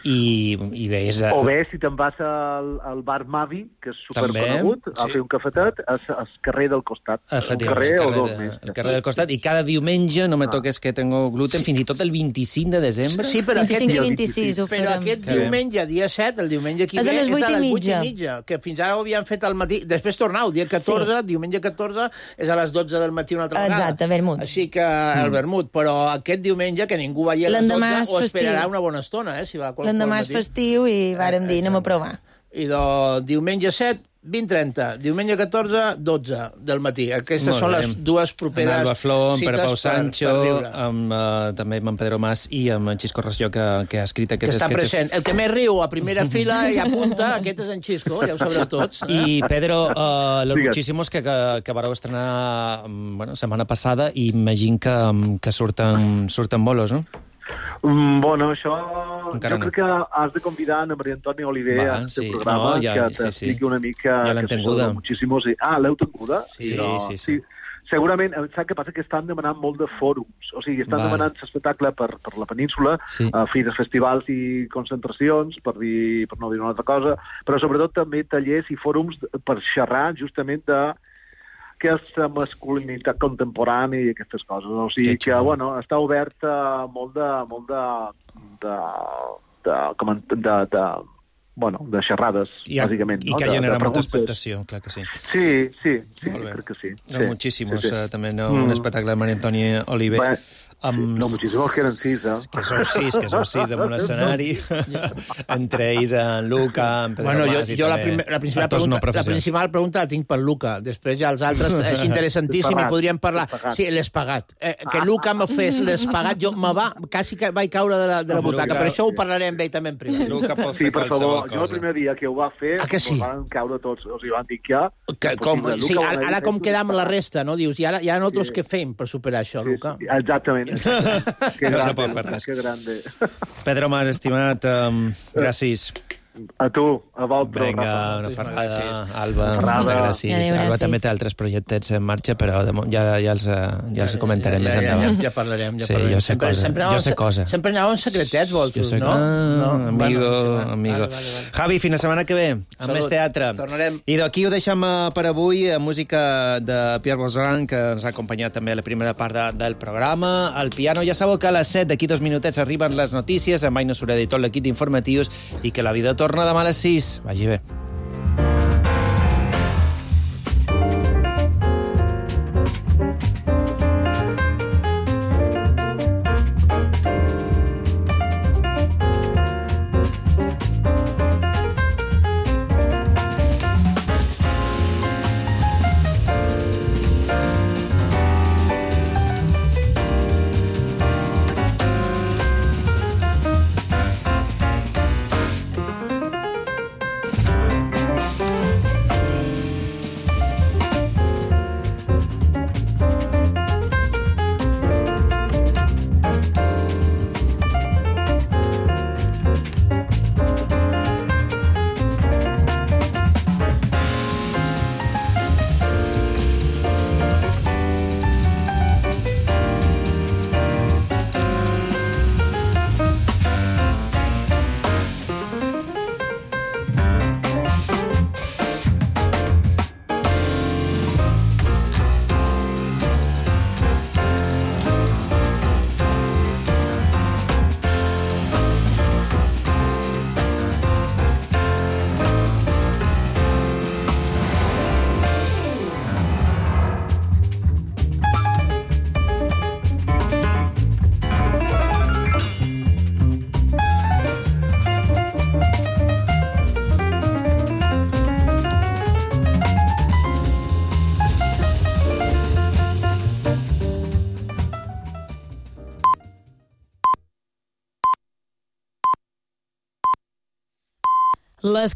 i, i bé, és... A... O bé, si te'n vas al, al bar Mavi, que és superconegut, sí. a fer un cafetet, al carrer del costat. Un carrer o dos més. El carrer del costat, i cada diumenge, no me toques que tengo gluten, fins i tot el vint-i-cinc de desembre. Sí, però vint-i-cinc aquest, i vint-i-sis ho farem. Però aquest diumenge, dia set, el diumenge que ve, és a les vuit i mitja. mitja, que fins ara ho havien fet al matí. Després tornau, dia catorze, sí. diumenge catorze, és a les dotze del matí una altra vegada. Exacte, vermut. Així que el mm. vermut, però aquest diumenge, que ningú vagi a les dotze, o esperarà una bona estona, eh, si va qualsevol l'endemà és festiu i vàrem dir, anem a provar. I de diumenge set, vint trenta, diumenge catorze, dotze del matí. Aquestes són les dues properes amb Alba Flor, amb Pere Pau Sancho, per, per amb, uh, també amb en Pedro Mas i amb en Xisco Ració, que, que ha escrit aquests esquetxos. Que està present. El que més riu a primera fila i apunta, aquest és en Xisco, ja ho sabreu tots. Eh? I Pedro, uh, lo muchísimos que, que, que vareu estrenar bueno, setmana passada, i imagino que, que surten, surten bolos, no? Mm, bueno, això... Encara jo no. crec que has de convidar a Maria Antònia Oliver Va, a aquest sí. programa, no, ja, que sí, t'expliqui sí. una mica... Ja l'hem tenguda. I... Ah, l'heu tenguda? Sí, no, sí, sí, sí. Segurament, saps què passa? Que estan demanant molt de fòrums. O sigui, estan Val. demanant l'espectacle per, per la península, sí. a fi de festivals i concentracions, per, dir, per no dir una altra cosa, però sobretot també tallers i fòrums per xerrar justament de que és la masculinitat contemporània i aquestes coses. O sigui que, bueno, està obert a molt de... molt de, de, de, com, de, de bueno, de xerrades, I ha, bàsicament. I no? que de, genera de molta expectació, clar que sí. Sí, sí, sí, crec que sí. No, sí muchísimos, sí, sí. Uh, també no, mm. un espectacle de Maria Antònia Oliver. Bueno, Amb... No, muchísimos que eren sis, eh? Que sou sis, que sou sis damunt l'escenari. Entre ells en Luca, en Pedro bueno, Mas jo, i jo també la, primer, la, principal pregunta, no la principal pregunta la tinc per Luca. Després ja els altres és interessantíssim i podríem parlar... Sí, l'espagat. Eh, que Luca me fes l'espagat, jo me va, quasi que vaig caure de la, de la butaca. Per això ho parlaré amb ell també en privat. Luca pot sí, fer per favor, jo el primer dia que ho va fer, ah, sí? van caure tots. O sigui, van dir que... que com, sí, ara, ara com quedam la resta, no? Dius, i ara hi ha nosaltres sí. que fem per superar això, sí, Luca? Sí, exactament. exactament. Que no grande, se pot fer res. Que grande. Pedro Mas, estimat, um, gràcies. A tu, a Valtro. Vinga, una ferrada, Alba. Ferrada. Gràcies. Adéu, Alba gràcies. també té altres projectes en marxa, però de, ja, ja, els, ja els comentarem ja, més ja, endavant. Ja, ja parlarem, ja sí, parlarem. jo sé sempre, cosa. Sempre, jo sé cosa. Sempre anàveu en secretets, vosaltres, sé, no? Ah, no? Amigo, Bueno, sí, va. amigo. Vale, vale, vale. Javi, fins la setmana que ve, amb Salut. més teatre. Tornarem. I d'aquí ho deixem per avui, música de Pierre Bosran, que ens ha acompanyat també a la primera part de, del programa. Al piano, ja sabeu que a les set, d'aquí dos minutets, arriben les notícies, amb Aina Sureda i tot l'equip d'informatius, i que la vida torna demà a les sis. Vagi bé. Les